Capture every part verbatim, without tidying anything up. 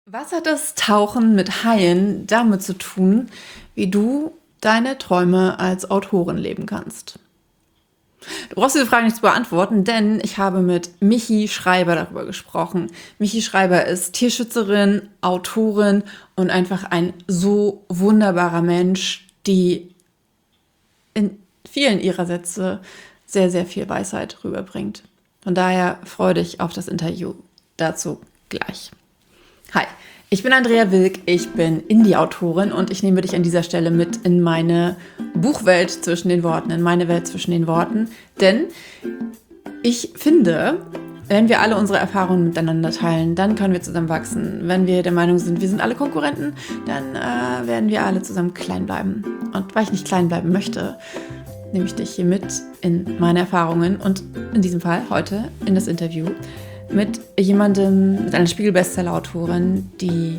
Was hat das Tauchen mit Haien damit zu tun, wie du deine Träume als Autorin leben kannst? Du brauchst diese Frage nicht zu beantworten, denn ich habe mit Michi Schreiber darüber gesprochen. Michi Schreiber ist Tierschützerin, Autorin und einfach ein so wunderbarer Mensch, die in vielen ihrer Sätze sehr, sehr viel Weisheit rüberbringt. Von daher freue dich auf das Interview dazu gleich. Hi, ich bin Andrea Wilk, ich bin Indie-Autorin und ich nehme dich an dieser Stelle mit in meine Buchwelt zwischen den Worten, in meine Welt zwischen den Worten. Denn ich finde, wenn wir alle unsere Erfahrungen miteinander teilen, dann können wir zusammen wachsen. Wenn wir der Meinung sind, wir sind alle Konkurrenten, dann äh, werden wir alle zusammen klein bleiben. Und weil ich nicht klein bleiben möchte, nehme ich dich hier mit in meine Erfahrungen und in diesem Fall heute in das Interview mit jemandem, mit einer Spiegel-Bestseller-Autorin, die,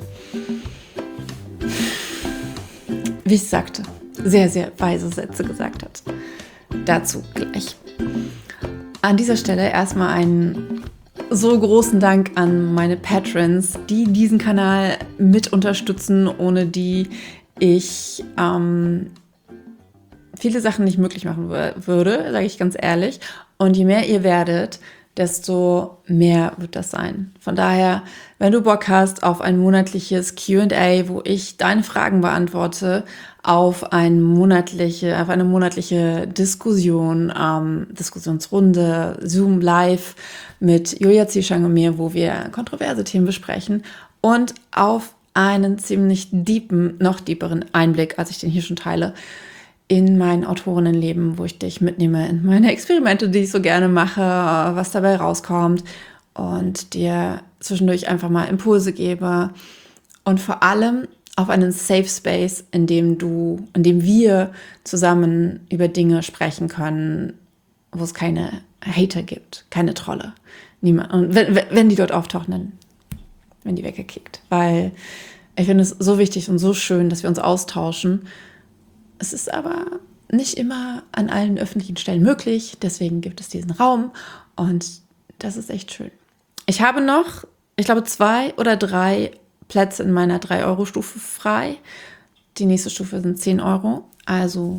wie ich sagte, sehr, sehr weise Sätze gesagt hat. Dazu gleich. An dieser Stelle erstmal einen so großen Dank an meine Patrons, die diesen Kanal mit unterstützen, ohne die ich ähm, viele Sachen nicht möglich machen würde, sage ich ganz ehrlich. Und je mehr ihr werdet, desto mehr wird das sein. Von daher, wenn du Bock hast auf ein monatliches Q and A, wo ich deine Fragen beantworte, auf, ein monatliche, auf eine monatliche Diskussion, ähm, Diskussionsrunde, Zoom Live mit Julia Zieschang und mir, wo wir kontroverse Themen besprechen und auf einen ziemlich deepen, noch deeperen Einblick, als ich den hier schon teile, in mein Autorinnenleben, wo ich dich mitnehme in meine Experimente, die ich so gerne mache, was dabei rauskommt und dir zwischendurch einfach mal Impulse gebe und vor allem auf einen Safe Space, in dem du, in dem wir zusammen über Dinge sprechen können, wo es keine Hater gibt, keine Trolle, niemand. Und wenn, wenn die dort auftauchen, dann werden die weggekickt, weil ich finde es so wichtig und so schön, dass wir uns austauschen. Es ist aber nicht immer an allen öffentlichen Stellen möglich, deswegen gibt es diesen Raum und das ist echt schön. Ich habe noch, ich glaube, zwei oder drei Plätze in meiner drei Euro Stufe frei. Die nächste Stufe sind zehn Euro, also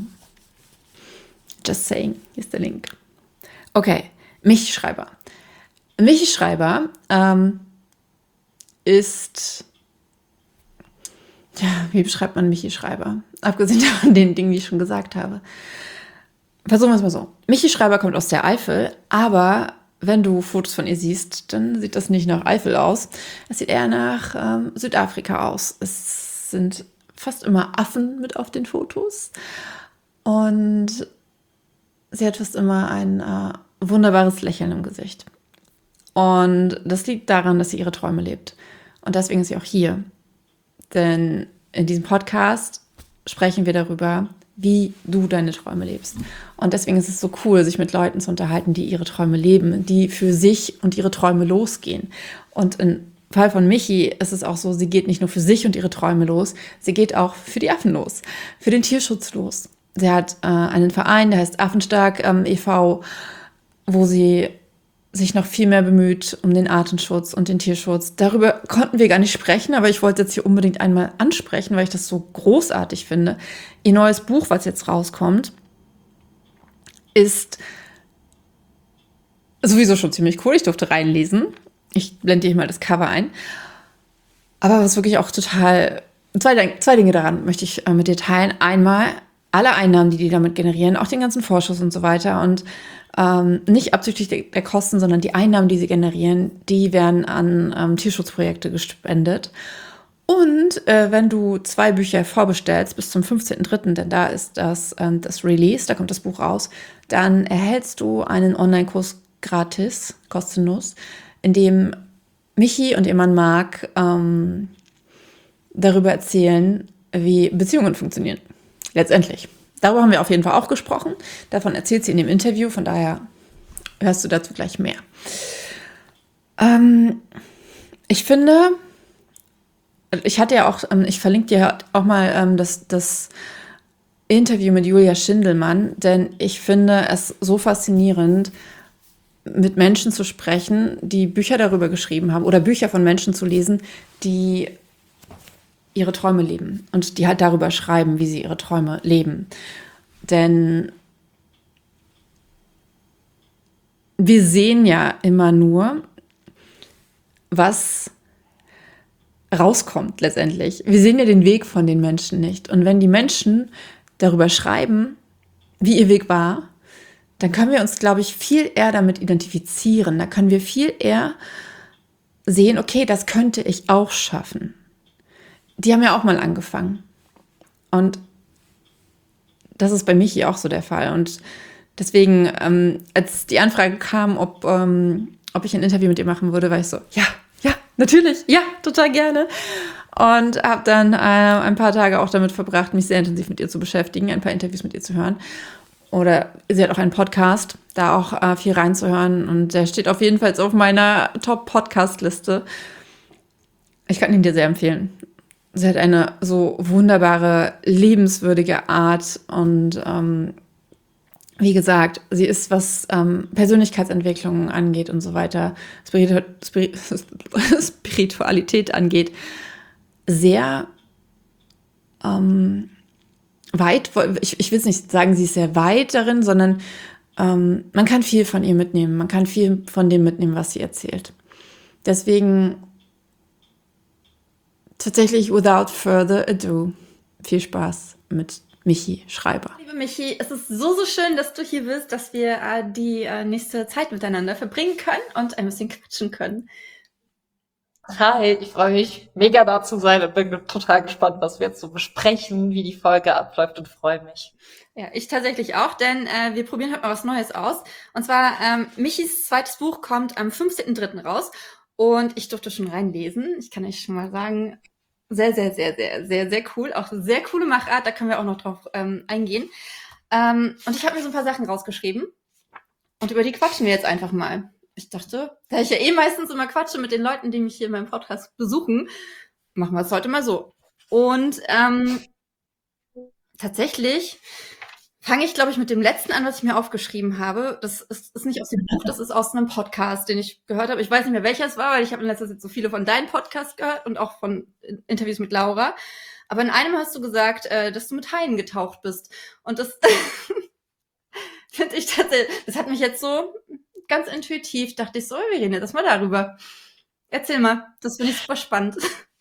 just saying, hier ist der Link. Okay, Michi Schreiber. Michi Schreiber ähm, ist... Ja, wie beschreibt man Michi Schreiber? Abgesehen von den Dingen, die ich schon gesagt habe. Versuchen wir es mal so. Michi Schreiber kommt aus der Eifel, aber wenn du Fotos von ihr siehst, dann sieht das nicht nach Eifel aus. Es sieht eher nach ähm, Südafrika aus. Es sind fast immer Affen mit auf den Fotos. Und sie hat fast immer ein äh, wunderbares Lächeln im Gesicht. Und das liegt daran, dass sie ihre Träume lebt. Und deswegen ist sie auch hier. Denn in diesem Podcast sprechen wir darüber, wie du deine Träume lebst. Und deswegen ist es so cool, sich mit Leuten zu unterhalten, die ihre Träume leben, die für sich und ihre Träume losgehen. Und im Fall von Michi ist es auch so, sie geht nicht nur für sich und ihre Träume los, sie geht auch für die Affen los, für den Tierschutz los. Sie hat äh, einen Verein, der heißt Affenstark ähm, e V, wo sie sich noch viel mehr bemüht um den Artenschutz und den Tierschutz. Darüber konnten wir gar nicht sprechen, aber ich wollte jetzt hier unbedingt einmal ansprechen, weil ich das so großartig finde. Ihr neues Buch, was jetzt rauskommt, ist sowieso schon ziemlich cool. Ich durfte reinlesen. Ich blende hier mal das Cover ein. Aber was wirklich auch total... Zwei, zwei Dinge daran möchte ich äh, mit dir teilen. Einmal alle Einnahmen, die die damit generieren, auch den ganzen Vorschuss und so weiter und ähm, nicht abzüglich der, der Kosten, sondern die Einnahmen, die sie generieren, die werden an ähm, Tierschutzprojekte gespendet. Und äh, wenn du zwei Bücher vorbestellst bis zum fünfzehnten dritten, denn da ist das, äh, das Release, da kommt das Buch raus, dann erhältst du einen Online-Kurs gratis, kostenlos, in dem Michi und ihr Mann Marc ähm, darüber erzählen, wie Beziehungen funktionieren. Letztendlich. Darüber haben wir auf jeden Fall auch gesprochen. Davon erzählt sie in dem Interview, von daher hörst du dazu gleich mehr. Ähm, ich finde, ich hatte ja auch, ich verlinke dir auch mal ähm, das, das Interview mit Julia Schindelmann, denn ich finde es so faszinierend, mit Menschen zu sprechen, die Bücher darüber geschrieben haben oder Bücher von Menschen zu lesen, die ihre Träume leben und die halt darüber schreiben, wie sie ihre Träume leben. Denn wir sehen ja immer nur, was rauskommt letztendlich. Wir sehen ja den Weg von den Menschen nicht. Und wenn die Menschen darüber schreiben, wie ihr Weg war, dann können wir uns, glaube ich, viel eher damit identifizieren. Da können wir viel eher sehen, okay, das könnte ich auch schaffen. Die haben ja auch mal angefangen. Und das ist bei Michi auch so der Fall. Und deswegen, ähm, als die Anfrage kam, ob, ähm, ob ich ein Interview mit ihr machen würde, war ich so, ja, ja, natürlich, ja, total gerne. Und habe dann äh, ein paar Tage auch damit verbracht, mich sehr intensiv mit ihr zu beschäftigen, ein paar Interviews mit ihr zu hören. Oder sie hat auch einen Podcast, da auch äh, viel reinzuhören. Und der steht auf jeden Fall auf meiner Top-Podcast-Liste. Ich kann ihn dir sehr empfehlen. Sie hat eine so wunderbare, liebenswürdige Art. Und ähm, wie gesagt, sie ist, was ähm, Persönlichkeitsentwicklung angeht und so weiter, Spiritu Spir Spiritualität angeht, sehr ähm, weit, ich, ich will es nicht sagen, sie ist sehr weit darin, sondern ähm, man kann viel von ihr mitnehmen. Man kann viel von dem mitnehmen, was sie erzählt. Deswegen tatsächlich without further ado, viel Spaß mit Michi Schreiber. Liebe Michi, es ist so, so schön, dass du hier bist, dass wir äh, die äh, nächste Zeit miteinander verbringen können und ein bisschen quatschen können. Hi, ich freue mich mega da zu sein und bin total gespannt, was wir jetzt so besprechen, wie die Folge abläuft und freue mich. Ja, ich tatsächlich auch, denn äh, wir probieren heute mal was Neues aus. Und zwar, ähm, Michis zweites Buch kommt am fünfzehnten dritten raus und ich durfte schon reinlesen. Ich kann euch schon mal sagen, sehr, sehr, sehr, sehr, sehr, sehr cool. Auch sehr coole Machart, da können wir auch noch drauf ähm, eingehen. Ähm, und ich habe mir so ein paar Sachen rausgeschrieben und über die quatschen wir jetzt einfach mal. Ich dachte, da ich ja eh meistens immer quatsche mit den Leuten, die mich hier in meinem Podcast besuchen, machen wir es heute mal so. Und ähm, tatsächlich fange ich, glaube ich, mit dem letzten an, was ich mir aufgeschrieben habe. Das ist, ist nicht aus dem Buch, das ist aus einem Podcast, den ich gehört habe. Ich weiß nicht mehr, welcher es war, weil ich habe in letzter Zeit so viele von deinen Podcasts gehört und auch von Interviews mit Laura. Aber in einem hast du gesagt, äh, dass du mit Haien getaucht bist. Und das finde ich tatsächlich, das hat mich jetzt so ganz intuitiv, dachte ich so, wir reden jetzt mal darüber. Erzähl mal, das finde ich super spannend.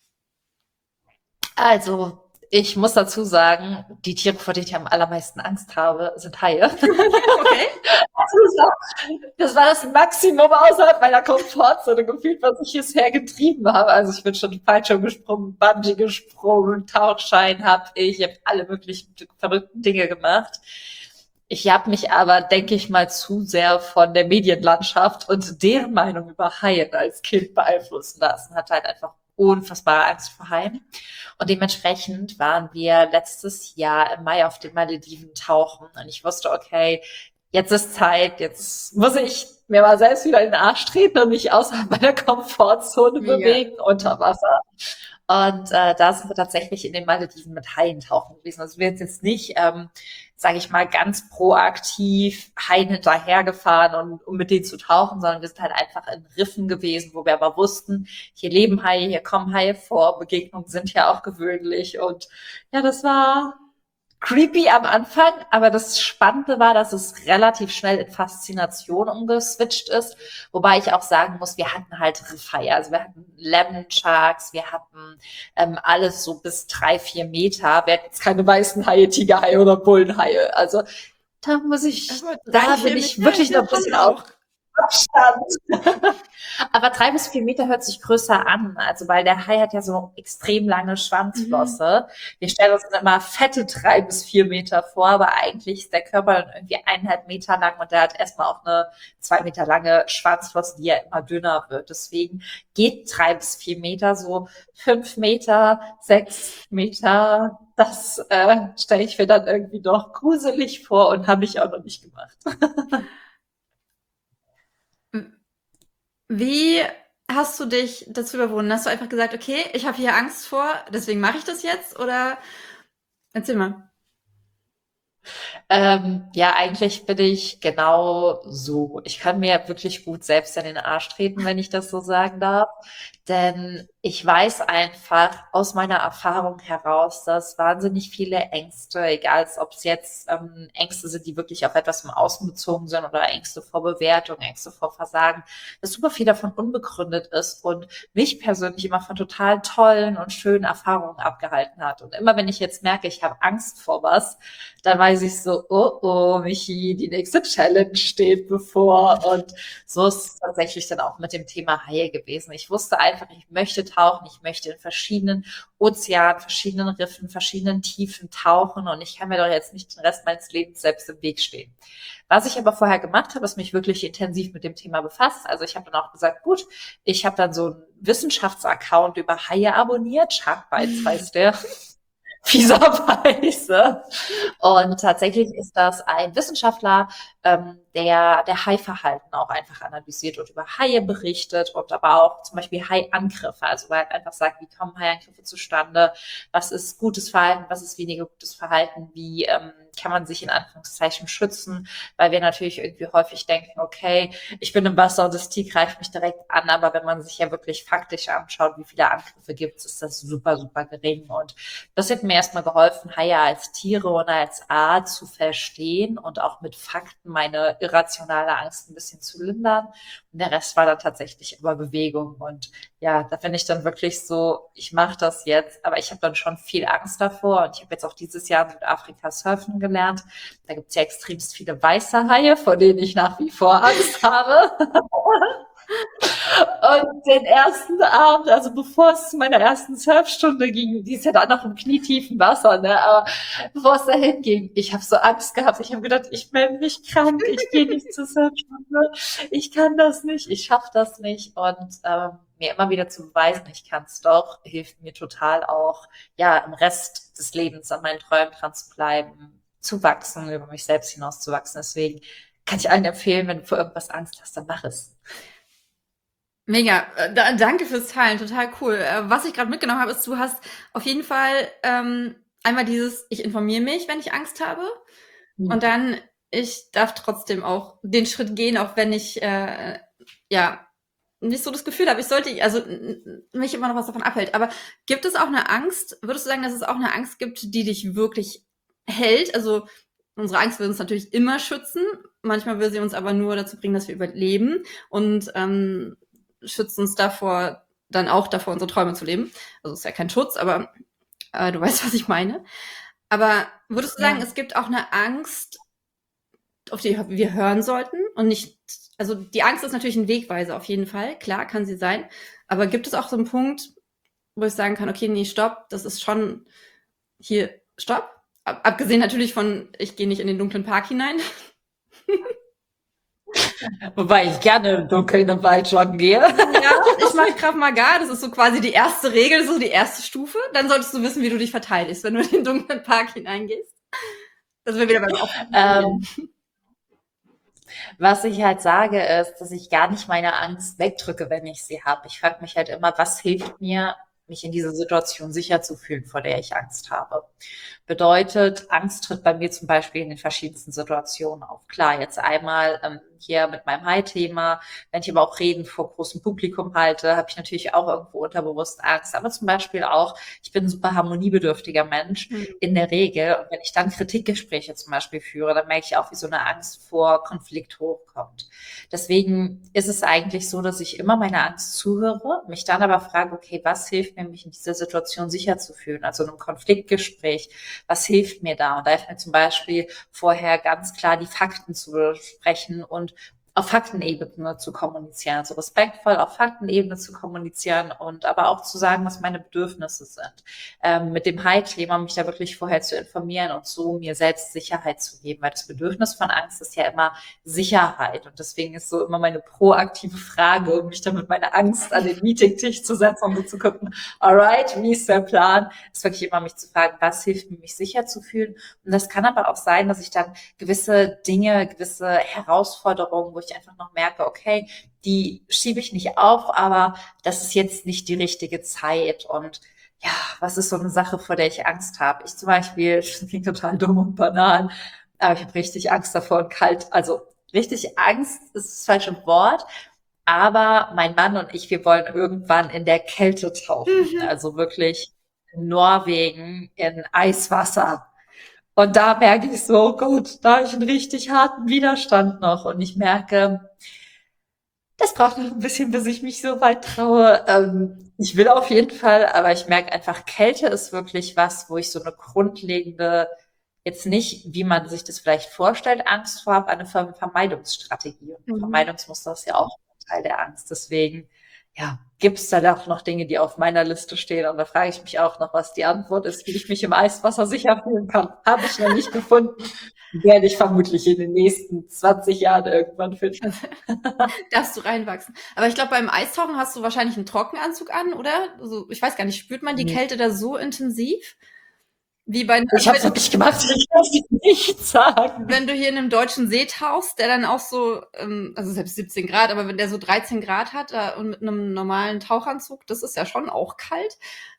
Also, ich muss dazu sagen, die Tiere, vor denen ich am allermeisten Angst habe, sind Haie. Okay. Das war das Maximum außerhalb meiner Komfortzone gefühlt, was ich bisher getrieben habe. Also ich bin schon Fallschirm gesprungen, Bungee gesprungen, Tauchschein habe ich, ich habe alle möglichen verrückten Dinge gemacht. Ich habe mich aber, denke ich mal, zu sehr von der Medienlandschaft und deren Meinung über Haien als Kind beeinflussen lassen. Hatte halt einfach unfassbare Angst vor Haien. Und dementsprechend waren wir letztes Jahr im Mai auf den Malediven tauchen. Und ich wusste, okay, jetzt ist Zeit, jetzt muss ich mir mal selbst wieder in den Arsch treten und mich außerhalb meiner Komfortzone Mega. bewegen unter Wasser. Und äh, da sind wir tatsächlich in den Malediven mit Haien tauchen gewesen. Also wir sind jetzt nicht, ähm, sage ich mal, ganz proaktiv Haien hinterhergefahren, und um mit denen zu tauchen, sondern wir sind halt einfach in Riffen gewesen, wo wir aber wussten, hier leben Haie, hier kommen Haie vor, Begegnungen sind ja auch gewöhnlich. Und ja, das war creepy am Anfang, aber das Spannende war, dass es relativ schnell in Faszination umgeswitcht ist, wobei ich auch sagen muss, wir hatten halt Riffhaie, also wir hatten Lemon Sharks, wir hatten ähm, alles so bis drei, vier Meter, wir hatten jetzt keine weißen Haie, Tigerhaie oder Bullenhaie, also da muss ich, Also, da drei, vier bin ich Meter wirklich ist ja noch ein bisschen schon auf auch. Abstand. Aber drei bis vier Meter hört sich größer an, also weil der Hai hat ja so extrem lange Schwanzflosse. Wir stellen uns dann immer fette drei bis vier Meter vor, aber eigentlich ist der Körper dann irgendwie eineinhalb Meter lang und der hat erstmal auch eine zwei Meter lange Schwanzflosse, die ja immer dünner wird. Deswegen geht drei bis vier Meter, so fünf Meter, sechs Meter, das äh, stelle ich mir dann irgendwie doch gruselig vor und habe ich auch noch nicht gemacht. Wie hast du dich dazu überwunden? Hast du einfach gesagt, okay, ich habe hier Angst vor, deswegen mache ich das jetzt? Oder erzähl mal. Ähm, ja, eigentlich bin ich genau so. Ich kann mir wirklich gut selbst in den Arsch treten, wenn ich das so sagen darf. Denn ich weiß einfach aus meiner Erfahrung heraus, dass wahnsinnig viele Ängste, egal ob es jetzt ähm, Ängste sind, die wirklich auf etwas im Außen bezogen sind oder Ängste vor Bewertung, Ängste vor Versagen, dass super viel davon unbegründet ist und mich persönlich immer von total tollen und schönen Erfahrungen abgehalten hat. Und immer wenn ich jetzt merke, ich habe Angst vor was, dann weiß ich so, oh oh, Michi, die nächste Challenge steht bevor. Und so ist es tatsächlich dann auch mit dem Thema Haie gewesen. Ich wusste einfach, ich möchte tauchen, ich möchte in verschiedenen Ozeanen, verschiedenen Riffen, verschiedenen Tiefen tauchen und ich kann mir doch jetzt nicht den Rest meines Lebens selbst im Weg stehen. Was ich aber vorher gemacht habe, ist mich wirklich intensiv mit dem Thema befasst. Also ich habe dann auch gesagt, gut, ich habe dann so einen Wissenschaftsaccount über Haie abonniert, Sharkbites heißt der. Fieserweise. Und tatsächlich ist das ein Wissenschaftler, ähm, der der Haiverhalten auch einfach analysiert und über Haie berichtet und aber auch zum Beispiel Haiangriffe. Also weil er einfach sagt, wie kommen Haiangriffe zustande, was ist gutes Verhalten, was ist weniger gutes Verhalten, wie ähm, kann man sich in Anführungszeichen schützen, weil wir natürlich irgendwie häufig denken, okay, ich bin im Wasser und das Tier greift mich direkt an, aber wenn man sich ja wirklich faktisch anschaut, wie viele Angriffe gibt es, ist das super, super gering. Und das hat mir erstmal geholfen, Haie als Tiere und als Art zu verstehen und auch mit Fakten meine irrationale Angst ein bisschen zu lindern. Und der Rest war dann tatsächlich über Bewegung. Und ja, da finde ich dann wirklich so, ich mache das jetzt, aber ich habe dann schon viel Angst davor. Und ich habe jetzt auch dieses Jahr in Südafrika surfen gelernt. Da gibt es ja extremst viele weiße Haie, vor denen ich nach wie vor Angst habe. Und den ersten Abend, also bevor es zu meiner ersten Surfstunde ging, die ist ja dann noch im knietiefen Wasser, ne? Aber bevor es dahin ging, ich habe so Angst gehabt. Ich habe gedacht, ich melde mich krank, ich gehe nicht zur Surfstunde, ich kann das nicht, ich schaffe das nicht. Und ähm, mir immer wieder zu beweisen, ich kann es doch, hilft mir total auch, ja, im Rest des Lebens an meinen Träumen dran zu bleiben, zu wachsen, über mich selbst hinaus zu wachsen. Deswegen kann ich allen empfehlen, wenn du vor irgendwas Angst hast, dann mach es. Mega, äh, da, danke fürs Teilen, total cool. Äh, was ich gerade mitgenommen habe, ist, du hast auf jeden Fall ähm, einmal dieses, ich informiere mich, wenn ich Angst habe. Mhm. Und dann, ich darf trotzdem auch den Schritt gehen, auch wenn ich äh, ja nicht so das Gefühl habe, ich sollte, also n- mich immer noch was davon abhält. Aber gibt es auch eine Angst, würdest du sagen, dass es auch eine Angst gibt, die dich wirklich hält? Also unsere Angst will uns natürlich immer schützen. Manchmal will sie uns aber nur dazu bringen, dass wir überleben. Und ähm, schützt uns davor, dann auch davor, unsere Träume zu leben. Also ist ja kein Schutz, aber äh, du weißt, was ich meine. Aber würdest du sagen, Ja. es gibt auch eine Angst, auf die wir hören sollten und nicht, also die Angst ist natürlich ein Wegweiser auf jeden Fall, klar, kann sie sein. Aber gibt es auch so einen Punkt, wo ich sagen kann, okay, nee, stopp, das ist schon hier, stopp? Ab, abgesehen natürlich von, ich gehe nicht in den dunklen Park hinein. Wobei ich gerne im Dunkeln im Wald joggen gehe. Ja, ich mache Krav Maga, das ist so quasi die erste Regel, das ist so die erste Stufe. Dann solltest du wissen, wie du dich verteidigst, wenn du in den dunklen Park hineingehst. Das wäre wieder beim Aufpassen. Ähm, was ich halt sage, ist, dass ich gar nicht meine Angst wegdrücke, wenn ich sie habe. Ich frage mich halt immer, was hilft mir, mich in dieser Situation sicher zu fühlen, vor der ich Angst habe. Bedeutet, Angst tritt bei mir zum Beispiel in den verschiedensten Situationen auf. Klar, jetzt einmal ähm, hier mit meinem High-Thema, wenn ich aber auch Reden vor großem Publikum halte, habe ich natürlich auch irgendwo unterbewusst Angst. Aber zum Beispiel auch, ich bin ein super harmoniebedürftiger Mensch Mhm. in der Regel. Und wenn ich dann Kritikgespräche zum Beispiel führe, dann merke ich auch, wie so eine Angst vor Konflikt hochkommt. Deswegen ist es eigentlich so, dass ich immer meiner Angst zuhöre, mich dann aber frage, okay, was hilft mir, mich in dieser Situation sicher zu fühlen? Also in einem Konfliktgespräch, was hilft mir da? Und da hilft mir zum Beispiel vorher ganz klar die Fakten zu besprechen und auf Faktenebene zu kommunizieren, also respektvoll auf Faktenebene zu kommunizieren und aber auch zu sagen, was meine Bedürfnisse sind. Ähm, mit dem High-Thema mich da wirklich vorher zu informieren und so mir selbst Sicherheit zu geben, weil das Bedürfnis von Angst ist ja immer Sicherheit und deswegen ist so immer meine proaktive Frage, um mich dann mit meiner Angst an den Meetingtisch zu setzen und so zu gucken, alright, wie ist der Plan? Ist wirklich immer mich zu fragen, was hilft mir, mich sicher zu fühlen? Und das kann aber auch sein, dass ich dann gewisse Dinge, gewisse Herausforderungen, wo ich einfach noch merke, okay, die schiebe ich nicht auf, aber das ist jetzt nicht die richtige Zeit und ja, was ist so eine Sache, vor der ich Angst habe? Ich zum Beispiel, das klingt total dumm und banal, aber ich habe richtig Angst davor und kalt, also richtig Angst ist das falsche Wort, aber mein Mann und ich, wir wollen irgendwann in der Kälte tauchen, Mhm. also wirklich in Norwegen in Eiswasser. Und da merke ich so, oh Gott, da habe ich einen richtig harten Widerstand noch. Und ich merke, das braucht noch ein bisschen, bis ich mich so weit traue. Ähm, ich will auf jeden Fall, aber ich merke einfach, Kälte ist wirklich was, wo ich so eine grundlegende, jetzt nicht, wie man sich das vielleicht vorstellt, Angst vor habe, eine Ver Vermeidungsstrategie. Und Mhm. Vermeidungsmuster ist ja auch ein Teil der Angst. Deswegen, ja, gibt es da auch noch Dinge, die auf meiner Liste stehen. Und da frage ich mich auch noch, was die Antwort ist, wie ich mich im Eiswasser sicher fühlen kann. Habe ich noch nicht gefunden. Werde ich vermutlich in den nächsten zwanzig Jahren irgendwann finden. Darfst du reinwachsen. Aber ich glaube, beim Eistauchen hast du wahrscheinlich einen Trockenanzug an, oder? Also, ich weiß gar nicht, spürt man die Kälte da so intensiv? Wie bei, Ich also habe es wenn, wirklich gemacht, ich kann es nicht sagen. wenn du hier in einem deutschen See tauchst, der dann auch so, ähm, also selbst siebzehn Grad, aber wenn der so dreizehn Grad hat äh, und mit einem normalen Tauchanzug, das ist ja schon auch kalt.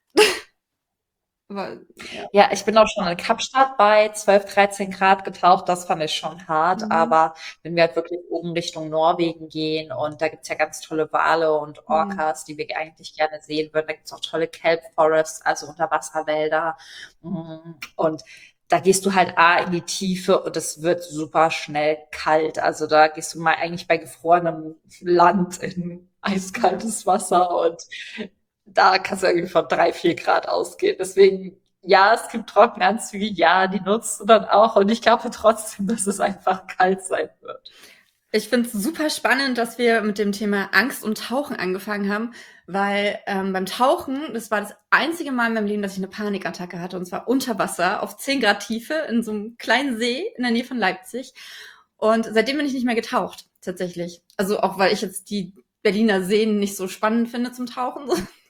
Aber, ja. Ja, ich bin auch schon in Kapstadt bei zwölf, dreizehn Grad getaucht. Das fand ich schon hart. Mhm. Aber wenn wir halt wirklich oben Richtung Norwegen gehen und da gibt's ja ganz tolle Wale und Mhm. Orcas, die wir eigentlich gerne sehen würden. Da gibt's auch tolle Kelp Forests, also Unterwasserwälder. Mm, Und da gehst du halt A in die Tiefe und es wird super schnell kalt. Also da gehst du mal eigentlich bei gefrorenem Land in eiskaltes Wasser und da kannst du irgendwie von drei, vier Grad ausgehen. Deswegen, ja, es gibt Trockenanzüge, ja, die nutzt du dann auch. Und ich glaube trotzdem, dass es einfach kalt sein wird. Ich finde es super spannend, dass wir mit dem Thema Angst und Tauchen angefangen haben, weil ähm, beim Tauchen, das war das einzige Mal in meinem Leben, dass ich eine Panikattacke hatte, und zwar unter Wasser auf zehn Grad Tiefe in so einem kleinen See in der Nähe von Leipzig. Und seitdem bin ich nicht mehr getaucht, tatsächlich. Also auch, weil ich jetzt die Berliner Seen nicht so spannend finde zum Tauchen.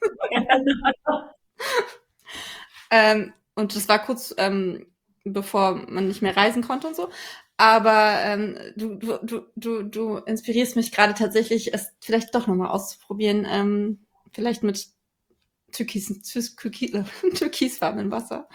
Ähm, und das war kurz ähm, bevor man nicht mehr reisen konnte und so. Aber ähm, du, du, du, du, du inspirierst mich gerade tatsächlich, es vielleicht doch nochmal auszuprobieren. Ähm, vielleicht mit türkisen, türkis, türkisfarbenem Wasser.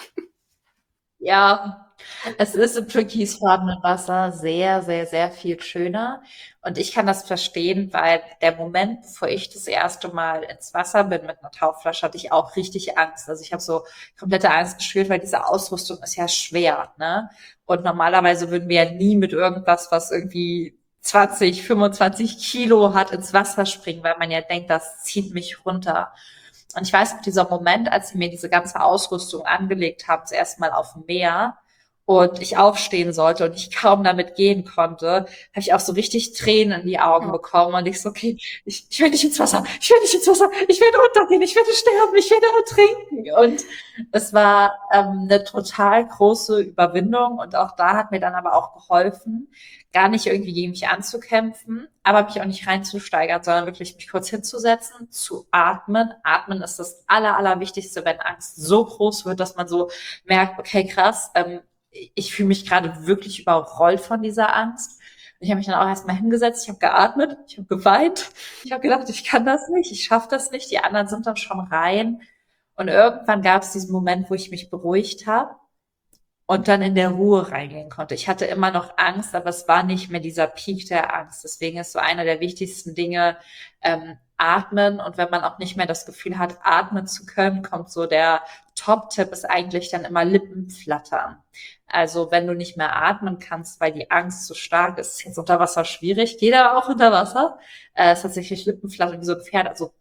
Ja, es ist im türkisfarbenen Wasser sehr, sehr, sehr viel schöner. Und ich kann das verstehen, weil der Moment, bevor ich das erste Mal ins Wasser bin mit einer Tauchflasche, hatte ich auch richtig Angst. Also ich habe so komplette Angst gespürt, weil diese Ausrüstung ist ja schwer, ne? Und normalerweise würden wir ja nie mit irgendwas, was irgendwie zwanzig, fünfundzwanzig Kilo hat, ins Wasser springen, weil man ja denkt, das zieht mich runter. Und ich weiß noch, dieser Moment, als sie mir diese ganze Ausrüstung angelegt haben, das erste Mal auf dem Meer und ich aufstehen sollte und ich kaum damit gehen konnte, habe ich auch so richtig Tränen in die Augen Ja. bekommen und ich so, okay, ich, ich will nicht ins Wasser, ich will nicht ins Wasser, ich werde untergehen, ich werde sterben, ich werde ertrinken. Und es war ähm, eine total große Überwindung und auch da hat mir dann aber auch geholfen, gar nicht irgendwie gegen mich anzukämpfen, aber mich auch nicht reinzusteigern, sondern wirklich mich kurz hinzusetzen, zu atmen. Atmen ist das Aller, Allerwichtigste, wenn Angst so groß wird, dass man so merkt, okay, krass, ähm, ich fühle mich gerade wirklich überrollt von dieser Angst. Und ich habe mich dann auch erstmal hingesetzt, ich habe geatmet, ich habe geweint, ich habe gedacht, ich kann das nicht, ich schaffe das nicht. Die anderen sind dann schon rein. Und irgendwann gab es diesen Moment, wo ich mich beruhigt habe und dann in der Ruhe reingehen konnte. Ich hatte immer noch Angst, aber es war nicht mehr dieser Peak der Angst. Deswegen ist so einer der wichtigsten Dinge ähm, atmen. Und wenn man auch nicht mehr das Gefühl hat, atmen zu können, kommt so der Top-Tipp ist eigentlich dann immer Lippen flattern. Also wenn du nicht mehr atmen kannst, weil die Angst so stark ist, ist jetzt unter Wasser schwierig, geht aber auch unter Wasser, äh, ist tatsächlich Lippenflattern wie so ein Pferd, also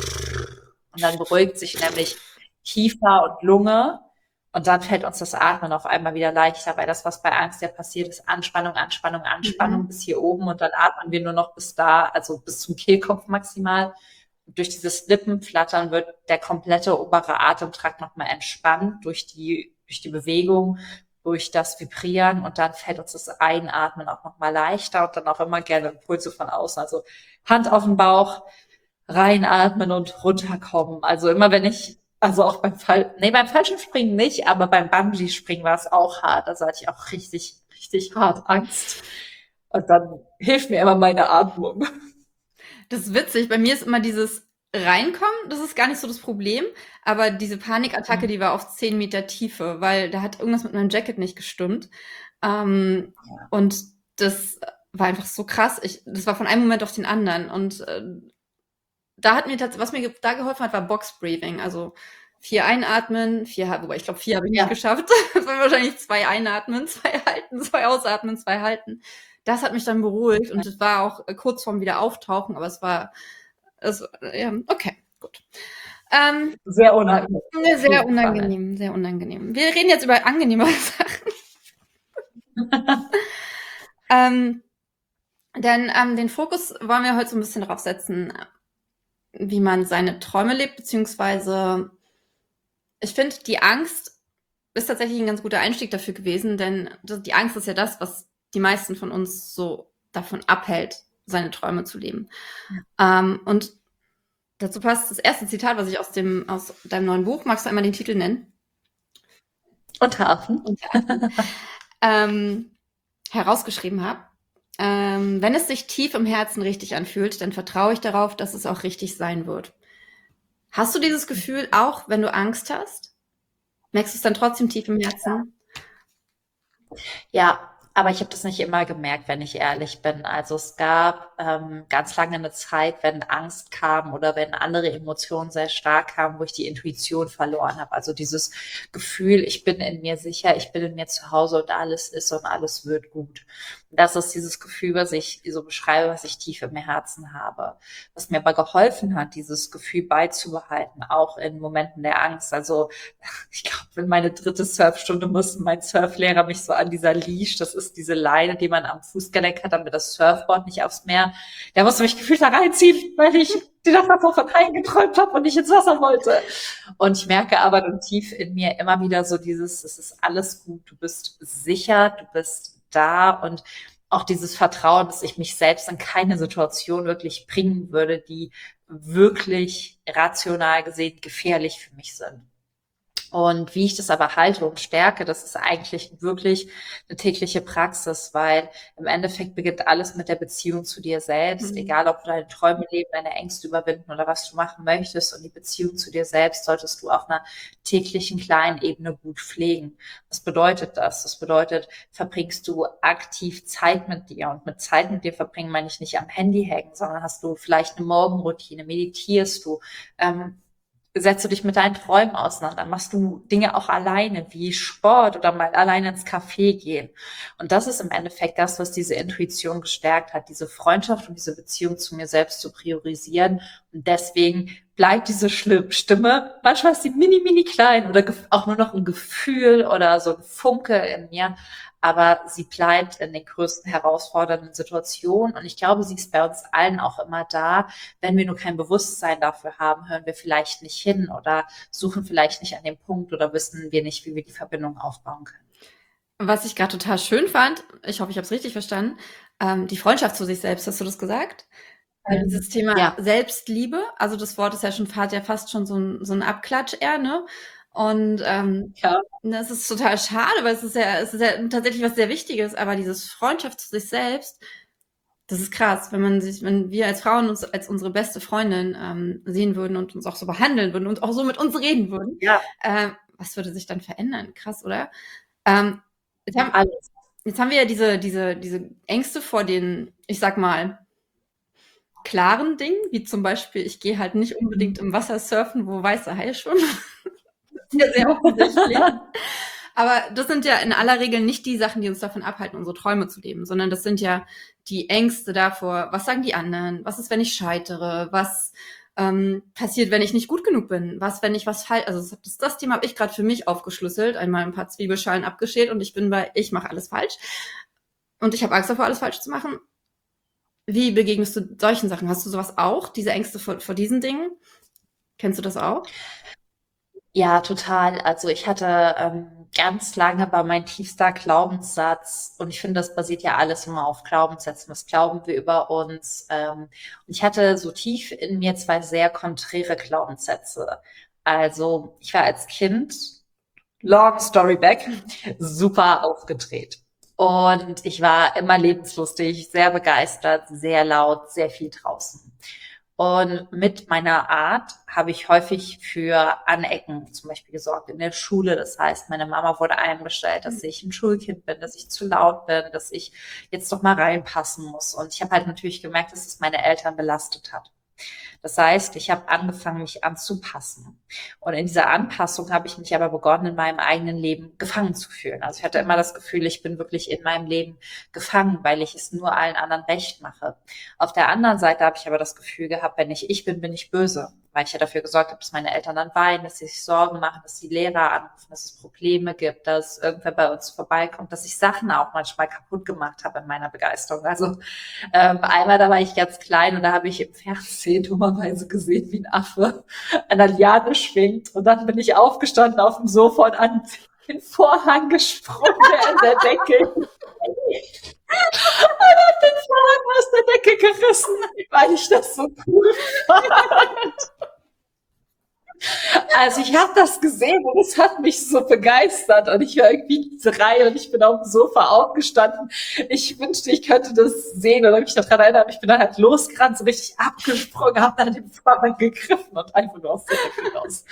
und dann beruhigt sich nämlich Kiefer und Lunge und dann fällt uns das Atmen auf einmal wieder leichter, weil das, was bei Angst ja passiert, ist Anspannung, Anspannung, Anspannung Mhm. bis hier oben und dann atmen wir nur noch bis da, also bis zum Kehlkopf maximal. Und durch dieses Lippenflattern wird der komplette obere Atemtrakt nochmal entspannt durch die, durch die Bewegung, durch das Vibrieren und dann fällt uns das Einatmen auch nochmal leichter und dann auch immer gerne Impulse von außen. Also Hand auf den Bauch, reinatmen und runterkommen. Also immer wenn ich, also auch beim Fall, nee, beim Fallschirmspringen nicht, aber beim Bungee-Springen war es auch hart. Also hatte ich auch richtig, richtig hart Angst. Und dann hilft mir immer meine Atmung. Das ist witzig. Bei mir ist immer dieses reinkommen, das ist gar nicht so das Problem, aber diese Panikattacke, Mhm. die war auf zehn Meter Tiefe, weil da hat irgendwas mit meinem Jacket nicht gestimmt. Ähm, Ja. und das war einfach so krass. Ich, das war von einem Moment auf den anderen. Und äh, da hat mir tats- was mir ge- da geholfen hat, war Box Breathing. Also vier einatmen, vier halten, wobei ich glaube, vier habe ich nicht Ja. geschafft. Das waren wahrscheinlich zwei einatmen, zwei halten, zwei ausatmen, zwei halten. Das hat mich dann beruhigt und es war auch äh, kurz vorm Wiederauftauchen, aber es war, es, ja, okay, gut. Ähm, Sehr unangenehm. ne, Auf sehr jeden Fall. unangenehm, sehr unangenehm. Wir reden jetzt über angenehmere Sachen. Ähm, denn ähm, den Fokus wollen wir heute so ein bisschen darauf setzen, wie man seine Träume lebt, beziehungsweise ich finde, die Angst ist tatsächlich ein ganz guter Einstieg dafür gewesen, denn das, die Angst ist ja das, was die meisten von uns so davon abhält, seine Träume zu leben. Ähm, und dazu passt das erste Zitat, was ich aus dem aus deinem neuen Buch, magst du einmal den Titel nennen? Unterhafen. ähm, herausgeschrieben habe. Ähm, wenn es sich tief im Herzen richtig anfühlt, dann vertraue ich darauf, dass es auch richtig sein wird. Hast du dieses Gefühl auch, wenn du Angst hast? Merkst du es dann trotzdem tief im Herzen? Ja, aber ich habe das nicht immer gemerkt, wenn ich ehrlich bin. Also es gab ähm, ganz lange eine Zeit, wenn Angst kam oder wenn andere Emotionen sehr stark kamen, wo ich die Intuition verloren habe. Also dieses Gefühl, ich bin in mir sicher, ich bin in mir zu Hause und alles ist und alles wird gut. Das ist dieses Gefühl, was ich so beschreibe, was ich tief im Herzen habe. Was mir aber geholfen hat, dieses Gefühl beizubehalten, auch in Momenten der Angst. Also ich glaube, in meine dritte Surfstunde musste mein Surflehrer mich so an dieser Leash, das ist diese Leine, die man am Fußgelenk hat, damit das Surfboard nicht aufs Meer, der musste mich gefühlt da reinziehen, weil ich die Nacht davor von Haien geträumt habe und nicht ins Wasser wollte. Und ich merke aber dann tief in mir immer wieder so dieses, es ist alles gut, du bist sicher, du bist da und auch dieses Vertrauen, dass ich mich selbst in keine Situation wirklich bringen würde, die wirklich rational gesehen gefährlich für mich sind. Und wie ich das aber halte und stärke, das ist eigentlich wirklich eine tägliche Praxis, weil im Endeffekt beginnt alles mit der Beziehung zu dir selbst, Mhm. egal ob du deine Träume leben, deine Ängste überwinden oder was du machen möchtest. Und die Beziehung zu dir selbst solltest du auf einer täglichen kleinen Ebene gut pflegen. Was bedeutet das? Das bedeutet, verbringst du aktiv Zeit mit dir. Und mit Zeit mit dir verbringen meine ich nicht am Handy hängen, sondern hast du vielleicht eine Morgenroutine, meditierst du, ähm, setzt du dich mit deinen Träumen auseinander, machst du Dinge auch alleine, wie Sport oder mal alleine ins Café gehen. Und das ist im Endeffekt das, was diese Intuition gestärkt hat, diese Freundschaft und diese Beziehung zu mir selbst zu priorisieren. Und deswegen bleibt diese Stimme, manchmal ist sie mini, mini klein oder auch nur noch ein Gefühl oder so ein Funke in mir, aber sie bleibt in den größten herausfordernden Situationen. Und ich glaube, sie ist bei uns allen auch immer da. Wenn wir nur kein Bewusstsein dafür haben, hören wir vielleicht nicht hin oder suchen vielleicht nicht an dem Punkt oder wissen wir nicht, wie wir die Verbindung aufbauen können. Was ich gerade total schön fand, ich hoffe, ich habe es richtig verstanden, ähm, die Freundschaft zu sich selbst, hast du das gesagt? Weil dieses Thema Ja. Selbstliebe, also das Wort ist ja schon, hat ja fast schon so ein, so ein Abklatsch eher, ne? Und ähm, Ja. das ist total schade, weil es ist ja, es ist ja tatsächlich was sehr Wichtiges, aber dieses Freundschaft zu sich selbst, das ist krass, wenn man sich, wenn wir als Frauen uns als unsere beste Freundin ähm, sehen würden und uns auch so behandeln würden und auch so mit uns reden würden, Ja. äh, was würde sich dann verändern? Krass, oder? Ähm, jetzt, haben, Alles. jetzt haben wir ja diese, diese, diese Ängste vor den, ich sag mal, klaren Dingen, wie zum Beispiel, ich gehe halt nicht unbedingt im Wasser surfen, wo weiße Haie schwimmen. Das ist ja sehr offensichtlich. Aber das sind ja in aller Regel nicht die Sachen, die uns davon abhalten, unsere Träume zu leben, sondern das sind ja die Ängste davor, was sagen die anderen, was ist, wenn ich scheitere, was ähm, passiert, wenn ich nicht gut genug bin, was, wenn ich was falsch, also das, das Thema habe ich gerade für mich aufgeschlüsselt, einmal ein paar Zwiebelschalen abgeschält und ich bin bei, ich mache alles falsch und ich habe Angst davor, alles falsch zu machen. Wie begegnest du solchen Sachen? Hast du sowas auch, diese Ängste vor, vor diesen Dingen? Kennst du das auch? Ja, total. Also ich hatte ähm, ganz lange war mein tiefster Glaubenssatz, und ich finde, das basiert ja alles immer auf Glaubenssätzen. Was glauben wir über uns? Ähm, und ich hatte so tief in mir zwei sehr konträre Glaubenssätze. Also ich war als Kind, long story back, super aufgedreht. Und ich war immer lebenslustig, sehr begeistert, sehr laut, sehr viel draußen. Und mit meiner Art habe ich häufig für Anecken zum Beispiel gesorgt in der Schule. Das heißt, meine Mama wurde eingestellt, dass ich ein Schulkind bin, dass ich zu laut bin, dass ich jetzt doch mal reinpassen muss. Und ich habe halt natürlich gemerkt, dass es meine Eltern belastet hat. Das heißt, ich habe angefangen, mich anzupassen. Und in dieser Anpassung habe ich mich aber begonnen, in meinem eigenen Leben gefangen zu fühlen. Also ich hatte immer das Gefühl, ich bin wirklich in meinem Leben gefangen, weil ich es nur allen anderen recht mache. Auf der anderen Seite habe ich aber das Gefühl gehabt, wenn ich ich bin, bin ich böse. Weil ich ja dafür gesorgt habe, dass meine Eltern dann weinen, dass sie sich Sorgen machen, dass die Lehrer anrufen, dass es Probleme gibt, dass irgendwer bei uns vorbeikommt, dass ich Sachen auch manchmal kaputt gemacht habe in meiner Begeisterung. Also ähm, einmal, da war ich ganz klein und da habe ich im Fernsehen dummerweise gesehen, wie ein Affe an der Liane schwingt. Und dann bin ich aufgestanden auf dem Sofa und an den Vorhang gesprungen, der in der Decke hing. Und hab den Vorhang aus der Decke gerissen, weil ich das so cool fand. Also ich habe das gesehen und es hat mich so begeistert und ich war irgendwie drei und ich bin auf dem Sofa aufgestanden. Ich wünschte, ich könnte das sehen oder mich daran erinnern. Ich bin dann halt losgerannt, so richtig abgesprungen, habe dann den Vorhang gegriffen und einfach nur aus der Decke raus.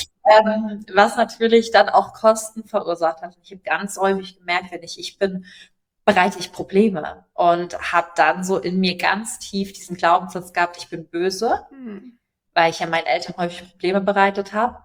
Ähm, was natürlich dann auch Kosten verursacht hat. Ich habe ganz häufig gemerkt, wenn ich ich bin, bereite ich Probleme und habe dann so in mir ganz tief diesen Glaubenssatz gehabt, ich bin böse, Hm. weil ich ja meinen Eltern häufig Probleme bereitet habe.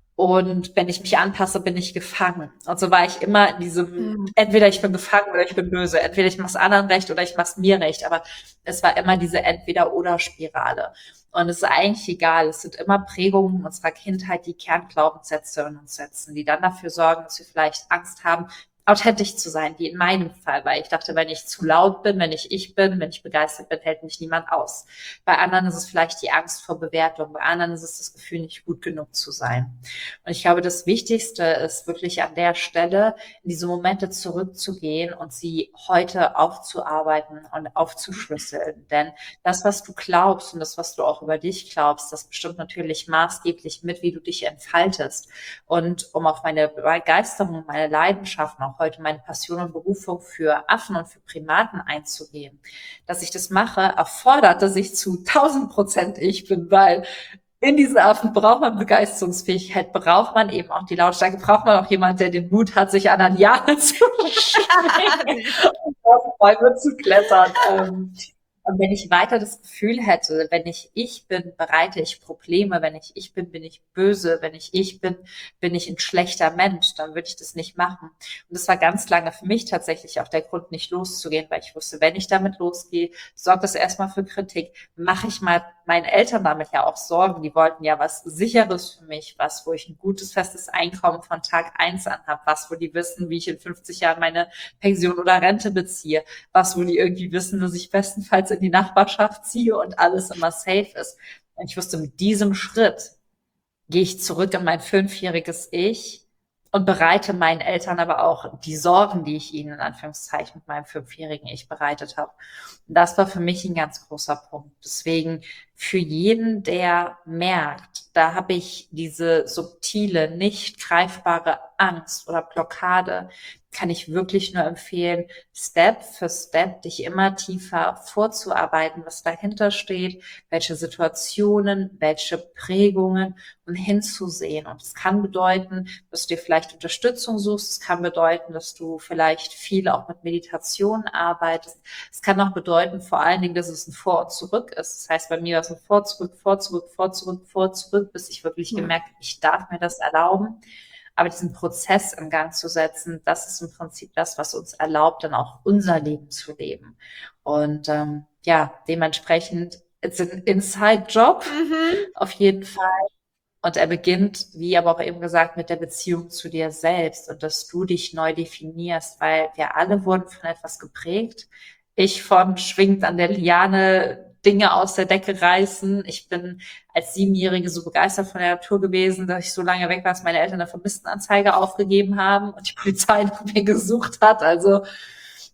Und wenn ich mich anpasse, bin ich gefangen. Und so war ich immer in diesem, Hm. entweder ich bin gefangen oder ich bin böse. Entweder ich mache es anderen recht oder ich mache es mir recht. Aber es war immer diese Entweder-oder-Spirale. Und es ist eigentlich egal. Es sind immer Prägungen unserer Kindheit, die Kernglaubenssätze in uns setzen, die dann dafür sorgen, dass wir vielleicht Angst haben, authentisch zu sein, wie in meinem Fall, weil ich dachte, wenn ich zu laut bin, wenn ich ich bin, wenn ich begeistert bin, hält mich niemand aus. Bei anderen ist es vielleicht die Angst vor Bewertung, bei anderen ist es das Gefühl, nicht gut genug zu sein. Und ich glaube, das Wichtigste ist wirklich an der Stelle, in diese Momente zurückzugehen und sie heute aufzuarbeiten und aufzuschlüsseln. Denn das, was du glaubst und das, was du auch über dich glaubst, das bestimmt natürlich maßgeblich mit, wie du dich entfaltest. Und um auf meine Begeisterung, meine Leidenschaften, auch heute meine Passion und Berufung für Affen und für Primaten einzugehen. Dass ich das mache, erfordert, dass ich zu tausend Prozent ich bin, weil in diesen Affen braucht man Begeisterungsfähigkeit, braucht man eben auch die Lautstärke, braucht man auch jemand, der den Mut hat, sich an eine Liane zu schwingen und auf Bäume zu klettern. Ähm, Und wenn ich weiter das Gefühl hätte, wenn ich ich bin, bereite ich Probleme, wenn ich ich bin, bin ich böse, wenn ich ich bin, bin ich ein schlechter Mensch, dann würde ich das nicht machen. Und das war ganz lange für mich tatsächlich auch der Grund, nicht loszugehen, weil ich wusste, wenn ich damit losgehe, sorgt das erstmal für Kritik, mache ich mal meinen Eltern damit ja auch Sorgen. Die wollten ja was Sicheres für mich, was, wo ich ein gutes, festes Einkommen von Tag eins an habe, was, wo die wissen, wie ich in fünfzig Jahren meine Pension oder Rente beziehe, was, wo die irgendwie wissen, dass ich bestenfalls in die Nachbarschaft ziehe und alles immer safe ist. Und ich wusste, mit diesem Schritt gehe ich zurück in mein fünfjähriges Ich und bereite meinen Eltern aber auch die Sorgen, die ich ihnen in Anführungszeichen mit meinem fünfjährigen Ich bereitet habe. Und das war für mich ein ganz großer Punkt. Deswegen für jeden, der merkt, da habe ich diese subtile, nicht greifbare Angst oder Blockade, kann ich wirklich nur empfehlen, Step für Step dich immer tiefer vorzuarbeiten, was dahinter steht, welche Situationen, welche Prägungen und hinzusehen. Und es kann bedeuten, dass du dir vielleicht Unterstützung suchst. Es kann bedeuten, dass du vielleicht viel auch mit Meditation arbeitest. Es kann auch bedeuten, vor allen Dingen, dass es ein Vor und Zurück ist. Das heißt, bei mir war es ein Vor, zurück, vor, zurück, vor, zurück, vor, zurück, bis ich wirklich gemerkt habe, ich darf mir das erlauben. Aber diesen Prozess in Gang zu setzen, das ist im Prinzip das, was uns erlaubt, dann auch unser Leben zu leben. Und ähm, ja, dementsprechend, it's an Inside-Job, Mhm. auf jeden Fall. Und er beginnt, wie aber auch eben gesagt, mit der Beziehung zu dir selbst und dass du dich neu definierst, weil wir alle wurden von etwas geprägt. Ich von schwingend an der Liane Dinge aus der Decke reißen. Ich bin als Siebenjährige so begeistert von der Natur gewesen, dass ich so lange weg war, dass meine Eltern eine Vermisstenanzeige aufgegeben haben und die Polizei nach mir gesucht hat. Also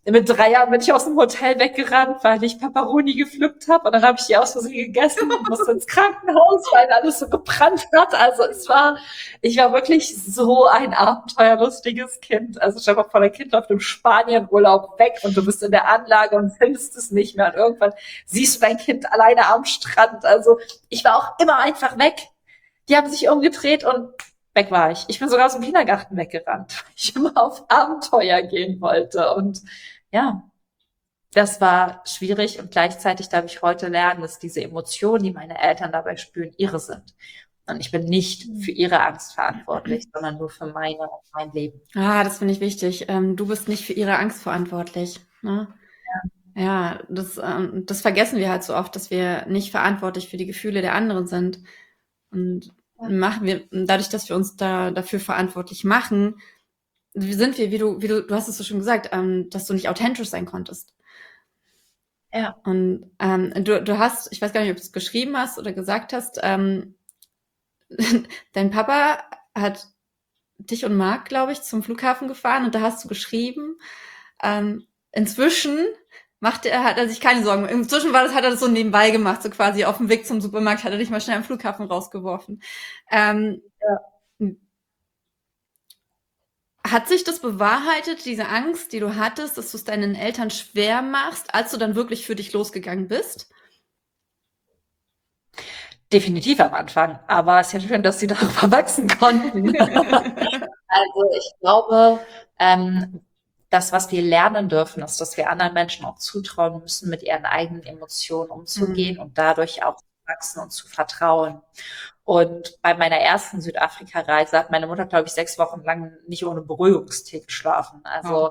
mit drei Jahren bin ich aus dem Hotel weggerannt, weil ich Peperoni gepflückt habe. Und dann habe ich die aus Versehen gegessen und musste ins Krankenhaus, weil alles so gebrannt hat. Also es war, ich war wirklich so ein abenteuerlustiges Kind. Also stell dir mal vor, dein Kind läuft im Spanienurlaub weg und du bist in der Anlage und findest es nicht mehr. Und irgendwann siehst du dein Kind alleine am Strand. Also ich war auch immer einfach weg. Die haben sich umgedreht und weg war ich. Ich bin sogar aus dem Kindergarten weggerannt, weil ich immer auf Abenteuer gehen wollte. Und ja, das war schwierig und gleichzeitig darf ich heute lernen, dass diese Emotionen, die meine Eltern dabei spüren, ihre sind. Und ich bin nicht für ihre Angst verantwortlich, sondern nur für meine, mein Leben. Ah, das finde ich wichtig. Ähm, du bist nicht für ihre Angst verantwortlich. Ne? Ja, ja das, ähm, das vergessen wir halt so oft, dass wir nicht verantwortlich für die Gefühle der anderen sind. Und machen wir, dadurch, dass wir uns da dafür verantwortlich machen, sind wir, wie du, wie du, du hast es so schon gesagt, ähm, dass du nicht authentisch sein konntest. Ja. Und ähm, du, du hast, ich weiß gar nicht, ob du es geschrieben hast oder gesagt hast, ähm, dein Papa hat dich und Marc, glaube ich, zum Flughafen gefahren und da hast du geschrieben, ähm, inzwischen macht er, hat er sich keine Sorgen. Inzwischen war das, hat er das so nebenbei gemacht, so quasi auf dem Weg zum Supermarkt hat er dich mal schnell am Flughafen rausgeworfen. Ähm, Ja. Hat sich das bewahrheitet, diese Angst, die du hattest, dass du es deinen Eltern schwer machst, als du dann wirklich für dich losgegangen bist? Definitiv am Anfang, aber es ist ja schön, dass sie darüber wachsen konnten. Also ich glaube, ähm, das, was wir lernen dürfen, ist, dass wir anderen Menschen auch zutrauen müssen, mit ihren eigenen Emotionen umzugehen Mhm. und dadurch auch zu wachsen und zu vertrauen. Und bei meiner ersten Südafrika-Reise hat meine Mutter, glaube ich, sechs Wochen lang nicht ohne Beruhigungstee geschlafen. Also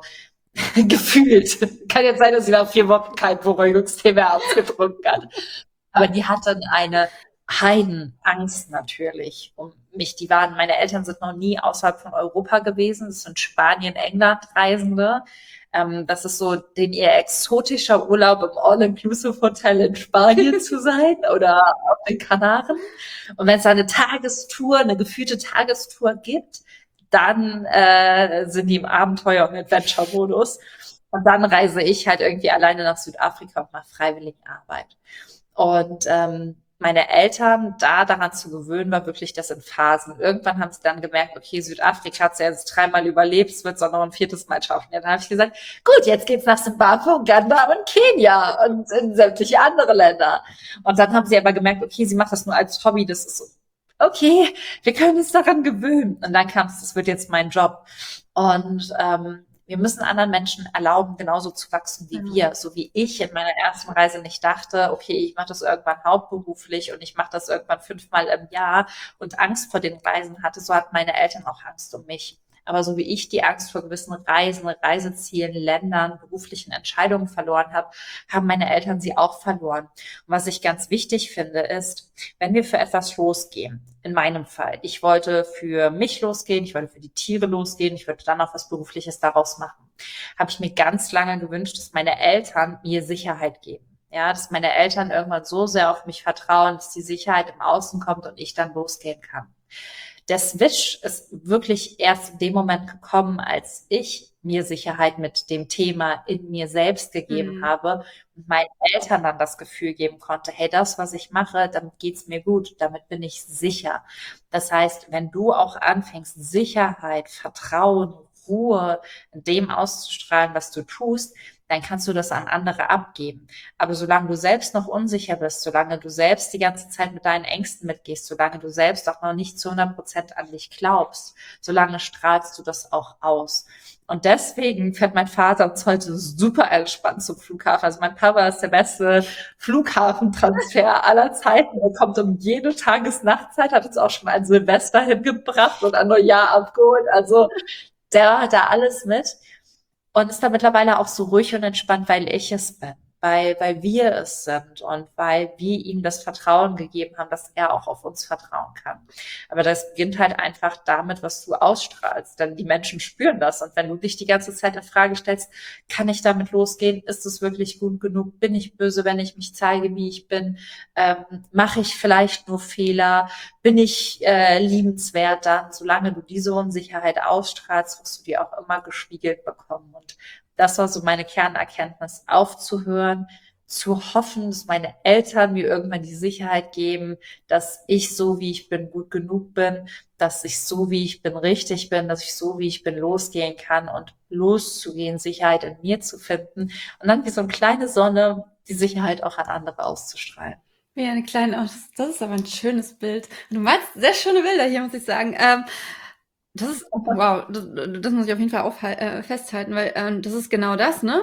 gefühlt. Kann jetzt sein, dass sie nach vier Wochen keinen Beruhigungstee mehr ausgetrunken hat. Aber die hatte eine Heidenangst natürlich um mich. Die waren, meine Eltern sind noch nie außerhalb von Europa gewesen. Das sind Spanien, England Reisende. Ähm, das ist so den ihr exotischer Urlaub im All-Inclusive-Hotel in Spanien zu sein oder auf den Kanaren. Und wenn es eine Tagestour, eine geführte Tagestour gibt, dann äh, sind die im Abenteuer- und Adventure-Modus. Und dann reise ich halt irgendwie alleine nach Südafrika und mache Freiwilligenarbeit. Und ähm, meine Eltern da daran zu gewöhnen, war wirklich das in Phasen. Irgendwann haben sie dann gemerkt, okay, Südafrika hat sie jetzt dreimal überlebt, es wird es auch noch ein viertes Mal schaffen. Ja, dann habe ich gesagt, gut, jetzt geht's nach Zimbabwe, Uganda und Kenia und in sämtliche andere Länder. Und dann haben sie aber gemerkt, okay, sie macht das nur als Hobby, das ist so, okay, wir können uns daran gewöhnen. Und dann kam es, das wird jetzt mein Job. Und ähm, wir müssen anderen Menschen erlauben, genauso zu wachsen wie Mhm. wir. So wie ich in meiner ersten Reise nicht dachte, okay, ich mache das irgendwann hauptberuflich und ich mache das irgendwann fünfmal im Jahr und Angst vor den Reisen hatte, so hatten meine Eltern auch Angst um mich. Aber so wie ich die Angst vor gewissen Reisen, Reisezielen, Ländern, beruflichen Entscheidungen verloren habe, haben meine Eltern sie auch verloren. Und was ich ganz wichtig finde, ist, wenn wir für etwas losgehen, in meinem Fall, ich wollte für mich losgehen, ich wollte für die Tiere losgehen, ich wollte dann auch was Berufliches daraus machen, habe ich mir ganz lange gewünscht, dass meine Eltern mir Sicherheit geben. Ja, dass meine Eltern irgendwann so sehr auf mich vertrauen, dass die Sicherheit im Außen kommt und ich dann losgehen kann. Der Switch ist wirklich erst in dem Moment gekommen, als ich mir Sicherheit mit dem Thema in mir selbst gegeben Mhm. habe und meinen Eltern dann das Gefühl geben konnte, hey, das, was ich mache, damit geht's mir gut, damit bin ich sicher. Das heißt, wenn du auch anfängst, Sicherheit, Vertrauen, Ruhe in dem auszustrahlen, was du tust, dann kannst du das an andere abgeben. Aber solange du selbst noch unsicher bist, solange du selbst die ganze Zeit mit deinen Ängsten mitgehst, solange du selbst auch noch nicht zu hundert Prozent an dich glaubst, solange strahlst du das auch aus. Und deswegen fährt mein Vater uns heute super entspannt zum Flughafen. Also mein Papa ist der beste Flughafentransfer aller Zeiten. Er kommt um jede Tages-Nachtzeit, hat uns auch schon ein Silvester hingebracht und ein Neujahr abgeholt. Also der hat da alles mit. Und ist da mittlerweile auch so ruhig und entspannt, weil ich es bin, weil, weil wir es sind und weil wir ihm das Vertrauen gegeben haben, dass er auch auf uns vertrauen kann. Aber das beginnt halt einfach damit, was du ausstrahlst, denn die Menschen spüren das. Und wenn du dich die ganze Zeit in Frage stellst, kann ich damit losgehen? Ist es wirklich gut genug? Bin ich böse, wenn ich mich zeige, wie ich bin? Ähm, mache ich vielleicht nur Fehler? Bin ich äh, liebenswert dann? Solange du diese Unsicherheit ausstrahlst, wirst du die auch immer gespiegelt bekommen. Und das war so meine Kernerkenntnis, aufzuhören, zu hoffen, dass meine Eltern mir irgendwann die Sicherheit geben, dass ich so, wie ich bin, gut genug bin, dass ich so, wie ich bin, richtig bin, dass ich so, wie ich bin, losgehen kann und loszugehen, Sicherheit in mir zu finden und dann wie so eine kleine Sonne die Sicherheit auch an andere auszustrahlen. Wie eine kleine, oh, das, das ist aber ein schönes Bild. Du malst sehr schöne Bilder hier, muss ich sagen. Ähm, das ist, wow, das, das muss ich auf jeden Fall aufhal- äh, festhalten, weil ähm, das ist genau das, ne?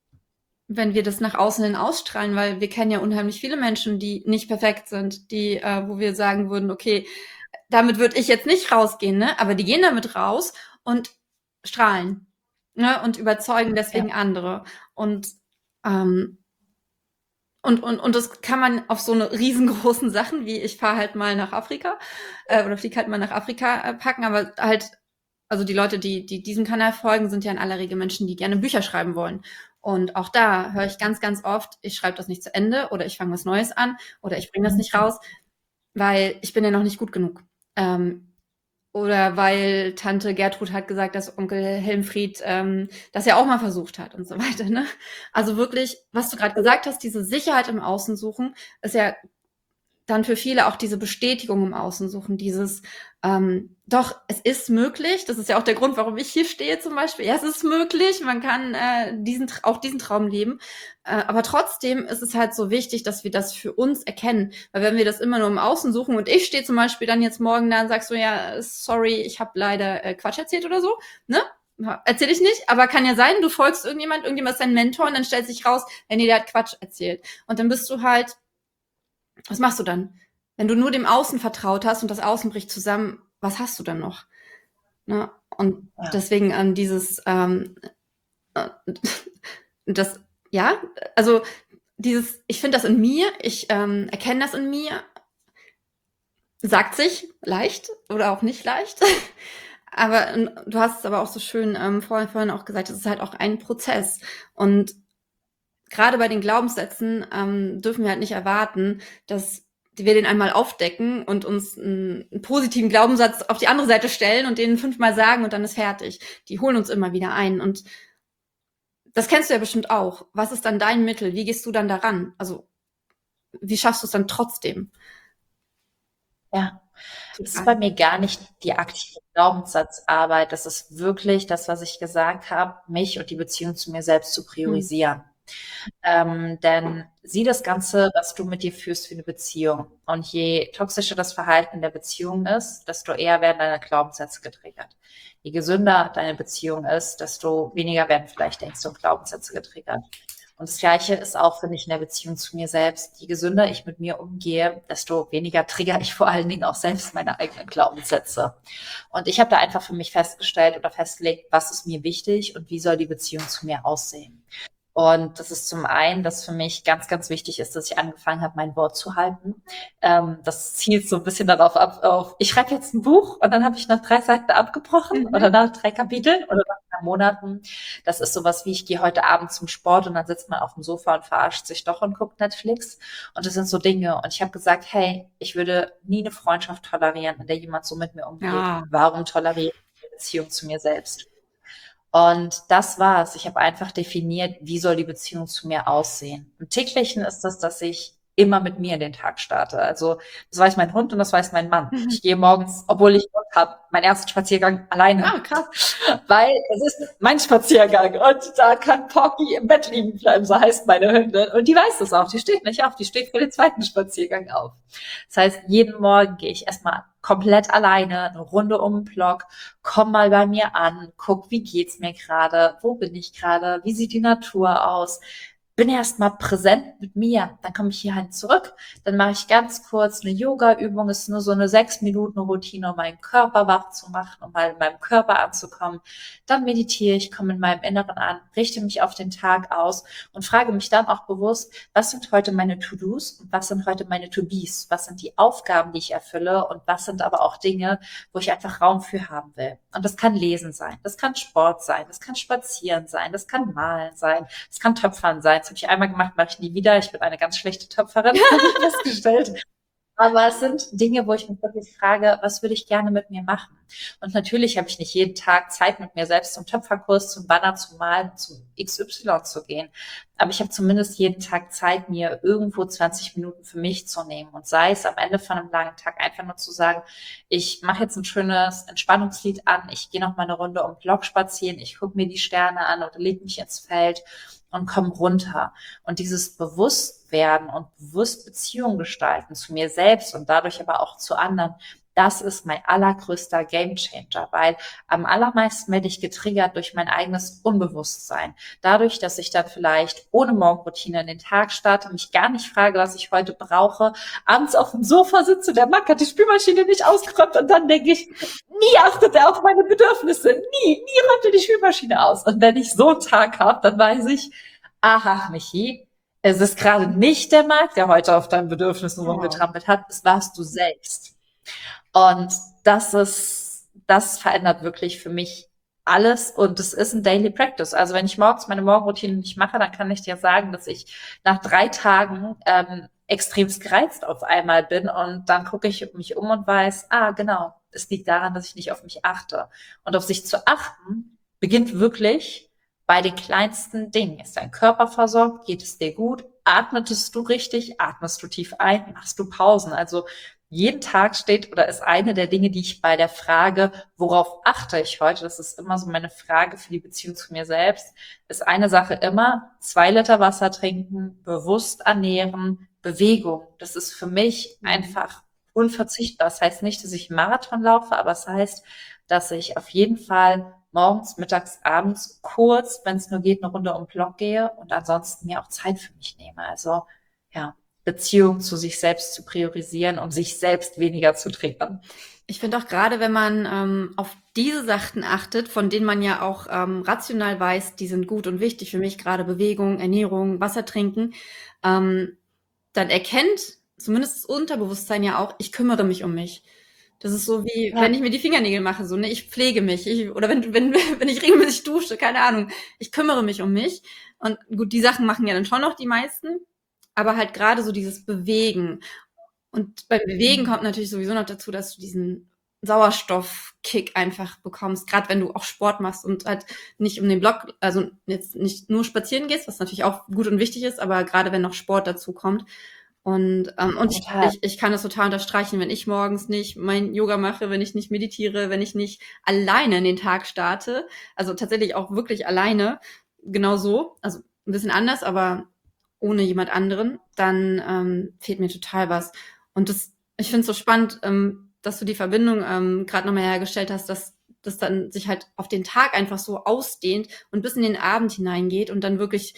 Wenn wir das nach außen hin ausstrahlen, weil wir kennen ja unheimlich viele Menschen, die nicht perfekt sind, die, äh, wo wir sagen würden, okay, damit würde ich jetzt nicht rausgehen, ne? Aber die gehen damit raus und strahlen, ne? Und überzeugen deswegen Ja. andere. Und ähm, und, und, und das kann man auf so eine riesengroßen Sachen wie ich fahre halt mal nach Afrika äh, oder fliege halt mal nach Afrika äh, packen, aber halt, also die Leute, die, die diesem Kanal folgen, sind ja in aller Regel Menschen, die gerne Bücher schreiben wollen. Und auch da höre ich ganz, ganz oft, ich schreibe das nicht zu Ende oder ich fange was Neues an oder ich bringe das nicht raus, weil ich bin ja noch nicht gut genug. Ähm, oder weil Tante Gertrud hat gesagt, dass Onkel Helmfried ähm, das ja auch mal versucht hat und so weiter. Ne? Also wirklich, was du gerade gesagt hast, diese Sicherheit im Außen suchen, ist ja dann für viele auch diese Bestätigung im Außen suchen, dieses, ähm, doch, es ist möglich, das ist ja auch der Grund, warum ich hier stehe zum Beispiel, ja, es ist möglich, man kann äh, diesen, auch diesen Traum leben, äh, aber trotzdem ist es halt so wichtig, dass wir das für uns erkennen, weil wenn wir das immer nur im Außen suchen und ich stehe zum Beispiel dann jetzt morgen da und sag so, ja, sorry, ich habe leider äh, Quatsch erzählt oder so, ne? Erzähle ich nicht, aber kann ja sein, du folgst irgendjemand, irgendjemand ist dein Mentor und dann stellt sich raus, hey, nee, der hat Quatsch erzählt. Und dann bist du halt, was machst du dann? Wenn du nur dem Außen vertraut hast und das Außen bricht zusammen, was hast du dann noch? Ne? Und Ja. deswegen ähm, dieses, ähm, äh, das, ja, also dieses, ich finde das in mir, ich ähm, erkenne das in mir, sagt sich leicht oder auch nicht leicht. Aber ähm, du hast es aber auch so schön ähm, vorhin, vorhin auch gesagt, es ist halt auch ein Prozess. Und gerade bei den Glaubenssätzen ähm, dürfen wir halt nicht erwarten, dass wir den einmal aufdecken und uns einen, einen positiven Glaubenssatz auf die andere Seite stellen und den fünfmal sagen und dann ist fertig. Die holen uns immer wieder ein. Und das kennst du ja bestimmt auch. Was ist dann dein Mittel? Wie gehst du dann daran? Also, wie schaffst du es dann trotzdem? Ja, das ist bei mir gar nicht die aktive Glaubenssatzarbeit. Das ist wirklich das, was ich gesagt habe, mich und die Beziehung zu mir selbst zu priorisieren. Hm. Ähm, denn sieh das Ganze, was du mit dir führst, wie eine Beziehung. Und je toxischer das Verhalten der Beziehung ist, desto eher werden deine Glaubenssätze getriggert. Je gesünder deine Beziehung ist, desto weniger werden vielleicht Ängste und Glaubenssätze getriggert. Und das Gleiche ist auch, finde ich, in der Beziehung zu mir selbst. Je gesünder ich mit mir umgehe, desto weniger trigger ich vor allen Dingen auch selbst meine eigenen Glaubenssätze. Und ich habe da einfach für mich festgestellt oder festgelegt, was ist mir wichtig und wie soll die Beziehung zu mir aussehen. Und das ist zum einen, dass für mich ganz, ganz wichtig ist, dass ich angefangen habe, mein Wort zu halten. Ähm, das zielt so ein bisschen darauf ab, auf, ich schreibe jetzt ein Buch und dann habe ich nach drei Seiten abgebrochen mhm. oder nach drei Kapiteln oder nach drei Monaten. Das ist sowas wie, ich gehe heute Abend zum Sport und dann sitzt man auf dem Sofa und verarscht sich doch und guckt Netflix. Und das sind so Dinge. Und ich habe gesagt, hey, ich würde nie eine Freundschaft tolerieren, in der jemand so mit mir umgeht. Ja. Warum toleriere ich die Beziehung zu mir selbst? Und das war's. Ich habe einfach definiert, wie soll die Beziehung zu mir aussehen. Im Täglichen ist das, dass ich immer mit mir in den Tag starte. Also das weiß mein Hund und das weiß mein Mann. Mhm. Ich gehe morgens, obwohl ich Hund habe, meinen ersten Spaziergang alleine. Ah, krass. Weil es ist mein Spaziergang und da kann Porky im Bett liegen bleiben, so heißt meine Hündin. Und die weiß das auch, die steht nicht auf, die steht für den zweiten Spaziergang auf. Das heißt, jeden Morgen gehe ich erstmal komplett alleine, eine Runde um den Block, komm mal bei mir an, guck, wie geht's mir gerade, wo bin ich gerade, wie sieht die Natur aus, bin erstmal präsent mit mir, dann komme ich hierhin zurück, dann mache ich ganz kurz eine Yoga-Übung, ist nur so eine sechs Minuten Routine, um meinen Körper wach zu machen, um mal in meinem Körper anzukommen. Dann meditiere ich, komme in meinem Inneren an, richte mich auf den Tag aus und frage mich dann auch bewusst, was sind heute meine To-Dos und was sind heute meine To-Bes, was sind die Aufgaben, die ich erfülle und was sind aber auch Dinge, wo ich einfach Raum für haben will. Und das kann Lesen sein, das kann Sport sein, das kann Spazieren sein, das kann Malen sein, das kann Töpfern sein. Das habe ich einmal gemacht, mache ich nie wieder. Ich bin eine ganz schlechte Töpferin, habe ich festgestellt. Aber es sind Dinge, wo ich mich wirklich frage, was würde ich gerne mit mir machen? Und natürlich habe ich nicht jeden Tag Zeit, mit mir selbst zum Töpferkurs, zum Banner zu malen, zum X Y zu gehen. Aber ich habe zumindest jeden Tag Zeit, mir irgendwo zwanzig Minuten für mich zu nehmen. Und sei es am Ende von einem langen Tag einfach nur zu sagen, ich mache jetzt ein schönes Entspannungslied an, ich gehe noch mal eine Runde um den Block spazieren, ich gucke mir die Sterne an oder lege mich ins Feld und komme runter. Und dieses Bewusstwerden und bewusst Beziehungen gestalten zu mir selbst und dadurch aber auch zu anderen, das ist mein allergrößter Gamechanger, weil am allermeisten werde ich getriggert durch mein eigenes Unbewusstsein. Dadurch, dass ich dann vielleicht ohne Morgenroutine in den Tag starte, mich gar nicht frage, was ich heute brauche, abends auf dem Sofa sitze, der Mann hat die Spülmaschine nicht ausgeräumt und dann denke ich, nie achtet er auf meine Bedürfnisse, nie, nie räumt er die Spülmaschine aus. Und wenn ich so einen Tag habe, dann weiß ich, aha, Michi, es ist gerade nicht der Markt, der heute auf deinen Bedürfnissen rumgetrampelt hat, es warst du selbst. Und das ist, das verändert wirklich für mich alles und es ist ein Daily Practice. Also wenn ich morgens meine Morgenroutine nicht mache, dann kann ich dir sagen, dass ich nach drei Tagen ähm, extremst gereizt auf einmal bin und dann gucke ich mich um und weiß, ah genau, es liegt daran, dass ich nicht auf mich achte. Und auf sich zu achten beginnt wirklich bei den kleinsten Dingen. Ist dein Körper versorgt? Geht es dir gut? Atmetest du richtig? Atmest du tief ein? Machst du Pausen? Also jeden Tag steht oder ist eine der Dinge, die ich bei der Frage, worauf achte ich heute, das ist immer so meine Frage für die Beziehung zu mir selbst, ist eine Sache immer, zwei Liter Wasser trinken, bewusst ernähren, Bewegung. Das ist für mich einfach unverzichtbar. Das heißt nicht, dass ich einen Marathon laufe, aber es heißt, dass ich auf jeden Fall morgens, mittags, abends kurz, wenn es nur geht, eine Runde um den Block gehe und ansonsten mir auch Zeit für mich nehme. Also ja, Beziehung zu sich selbst zu priorisieren und sich selbst weniger zu triggern. Ich finde auch gerade, wenn man ähm, auf diese Sachen achtet, von denen man ja auch ähm, rational weiß, die sind gut und wichtig für mich, gerade Bewegung, Ernährung, Wasser trinken, ähm, dann erkennt zumindest das Unterbewusstsein ja auch, ich kümmere mich um mich. Das ist so wie, ja, wenn ich mir die Fingernägel mache, so, ne, ich pflege mich, ich, oder wenn, wenn, wenn ich regelmäßig dusche, keine Ahnung, ich kümmere mich um mich. Und gut, die Sachen machen ja dann schon noch die meisten, aber halt gerade so dieses Bewegen. Und beim Bewegen kommt natürlich sowieso noch dazu, dass du diesen Sauerstoffkick einfach bekommst, gerade wenn du auch Sport machst und halt nicht um den Block, also jetzt nicht nur spazieren gehst, was natürlich auch gut und wichtig ist, aber gerade wenn noch Sport dazu kommt. Und, ähm, und ich, ich, ich kann das total unterstreichen, wenn ich morgens nicht mein Yoga mache, wenn ich nicht meditiere, wenn ich nicht alleine in den Tag starte, also tatsächlich auch wirklich alleine, genau so, also ein bisschen anders, aber ohne jemand anderen, dann ähm, fehlt mir total was. Und das, ich finde es so spannend, ähm, dass du die Verbindung ähm, gerade nochmal hergestellt hast, dass das dann sich halt auf den Tag einfach so ausdehnt und bis in den Abend hineingeht und dann wirklich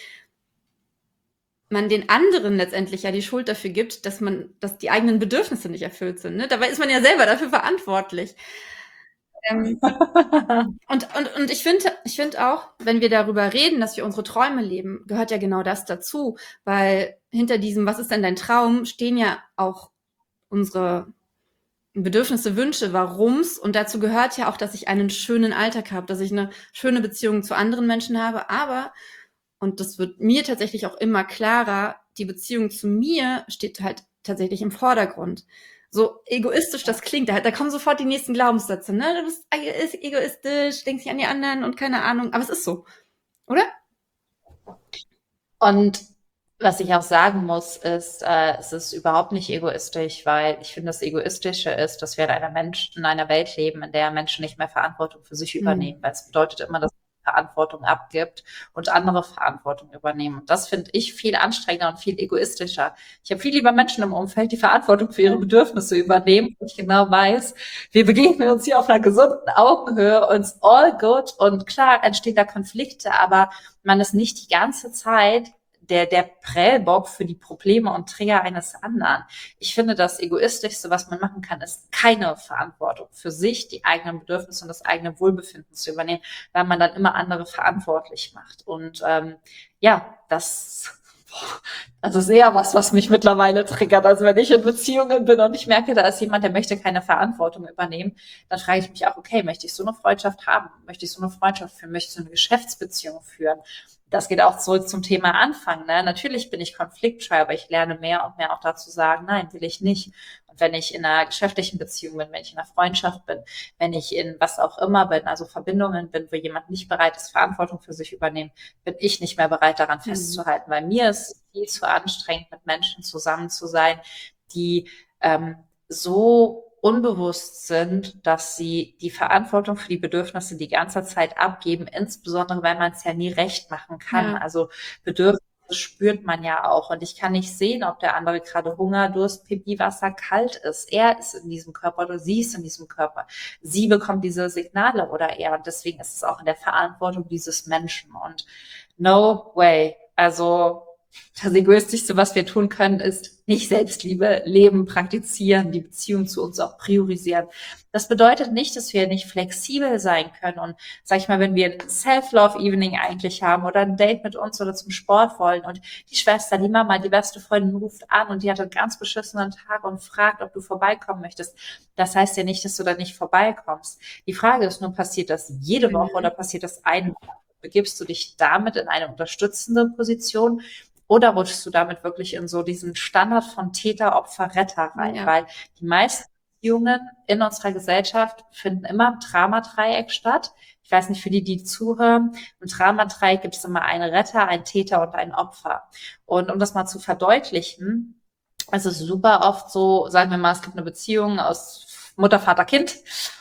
man den anderen letztendlich ja die Schuld dafür gibt, dass man, dass die eigenen Bedürfnisse nicht erfüllt sind. Ne? Dabei ist man ja selber dafür verantwortlich. Ähm, und, und, und ich finde, ich finde auch, wenn wir darüber reden, dass wir unsere Träume leben, gehört ja genau das dazu, weil hinter diesem, was ist denn dein Traum, stehen ja auch unsere Bedürfnisse, Wünsche, warum's, und dazu gehört ja auch, dass ich einen schönen Alltag habe, dass ich eine schöne Beziehung zu anderen Menschen habe, aber, und das wird mir tatsächlich auch immer klarer, die Beziehung zu mir steht halt tatsächlich im Vordergrund. So egoistisch das klingt, da, da kommen sofort die nächsten Glaubenssätze, ne? Du bist egoistisch, denkst nicht an die anderen und keine Ahnung, aber es ist so, oder? Und was ich auch sagen muss, ist, äh, es ist überhaupt nicht egoistisch, weil ich finde, das Egoistische ist, dass wir in einer Mensch, in einer Welt leben, in der Menschen nicht mehr Verantwortung für sich übernehmen, mhm. weil es bedeutet immer, dass Verantwortung abgibt und andere Verantwortung übernehmen. Und das finde ich viel anstrengender und viel egoistischer. Ich habe viel lieber Menschen im Umfeld, die Verantwortung für ihre Bedürfnisse übernehmen, und ich genau weiß, wir begegnen uns hier auf einer gesunden Augenhöhe und it's all good, und klar entstehen da Konflikte, aber man ist nicht die ganze Zeit der, der Prellbock für die Probleme und Trigger eines anderen. Ich finde, das Egoistischste, was man machen kann, ist keine Verantwortung für sich, die eigenen Bedürfnisse und das eigene Wohlbefinden zu übernehmen, weil man dann immer andere verantwortlich macht. Und ähm, ja, das, das ist eher was, was mich mittlerweile triggert. Also wenn ich in Beziehungen bin und ich merke, da ist jemand, der möchte keine Verantwortung übernehmen, dann frage ich mich auch, okay, möchte ich so eine Freundschaft haben? Möchte ich so eine Freundschaft führen? Möchte ich so eine Geschäftsbeziehung führen? Das geht auch zurück zum Thema Anfang. Ne? Natürlich bin ich konfliktscheu, aber ich lerne mehr und mehr auch dazu sagen, nein, will ich nicht. Und wenn ich in einer geschäftlichen Beziehung bin, wenn ich in einer Freundschaft bin, wenn ich in was auch immer bin, also Verbindungen bin, wo jemand nicht bereit ist, Verantwortung für sich übernehmen, bin ich nicht mehr bereit, daran Mhm. festzuhalten, weil mir ist viel zu anstrengend, mit Menschen zusammen zu sein, die ähm, so unbewusst sind, dass sie die Verantwortung für die Bedürfnisse die ganze Zeit abgeben, insbesondere weil man es ja nie recht machen kann. Ja. Also Bedürfnisse spürt man ja auch. Und ich kann nicht sehen, ob der andere gerade Hunger, Durst, Pipi, Wasser, kalt ist. Er ist in diesem Körper oder sie ist in diesem Körper. Sie bekommt diese Signale oder er. Und deswegen ist es auch in der Verantwortung dieses Menschen. Und no way. Also das Egoistischste, was wir tun können, ist nicht Selbstliebe leben, praktizieren, die Beziehung zu uns auch priorisieren. Das bedeutet nicht, dass wir nicht flexibel sein können. Und sag ich mal, wenn wir ein Self-Love-Evening eigentlich haben oder ein Date mit uns oder zum Sport wollen und die Schwester, die Mama, die beste Freundin ruft an und die hat einen ganz beschissenen Tag und fragt, ob du vorbeikommen möchtest. Das heißt ja nicht, dass du da nicht vorbeikommst. Die Frage ist nur, passiert das jede Woche oder passiert das einmal? Begibst du dich damit in eine unterstützende Position? Oder rutschst du damit wirklich in so diesen Standard von Täter, Opfer, Retter rein? Ja. Weil die meisten Beziehungen in unserer Gesellschaft finden immer im Dramadreieck statt. Ich weiß nicht, für die, die zuhören, im Dramadreieck gibt es immer einen Retter, einen Täter und ein Opfer. Und um das mal zu verdeutlichen, es ist super oft so, sagen wir mal, es gibt eine Beziehung aus Mutter, Vater, Kind.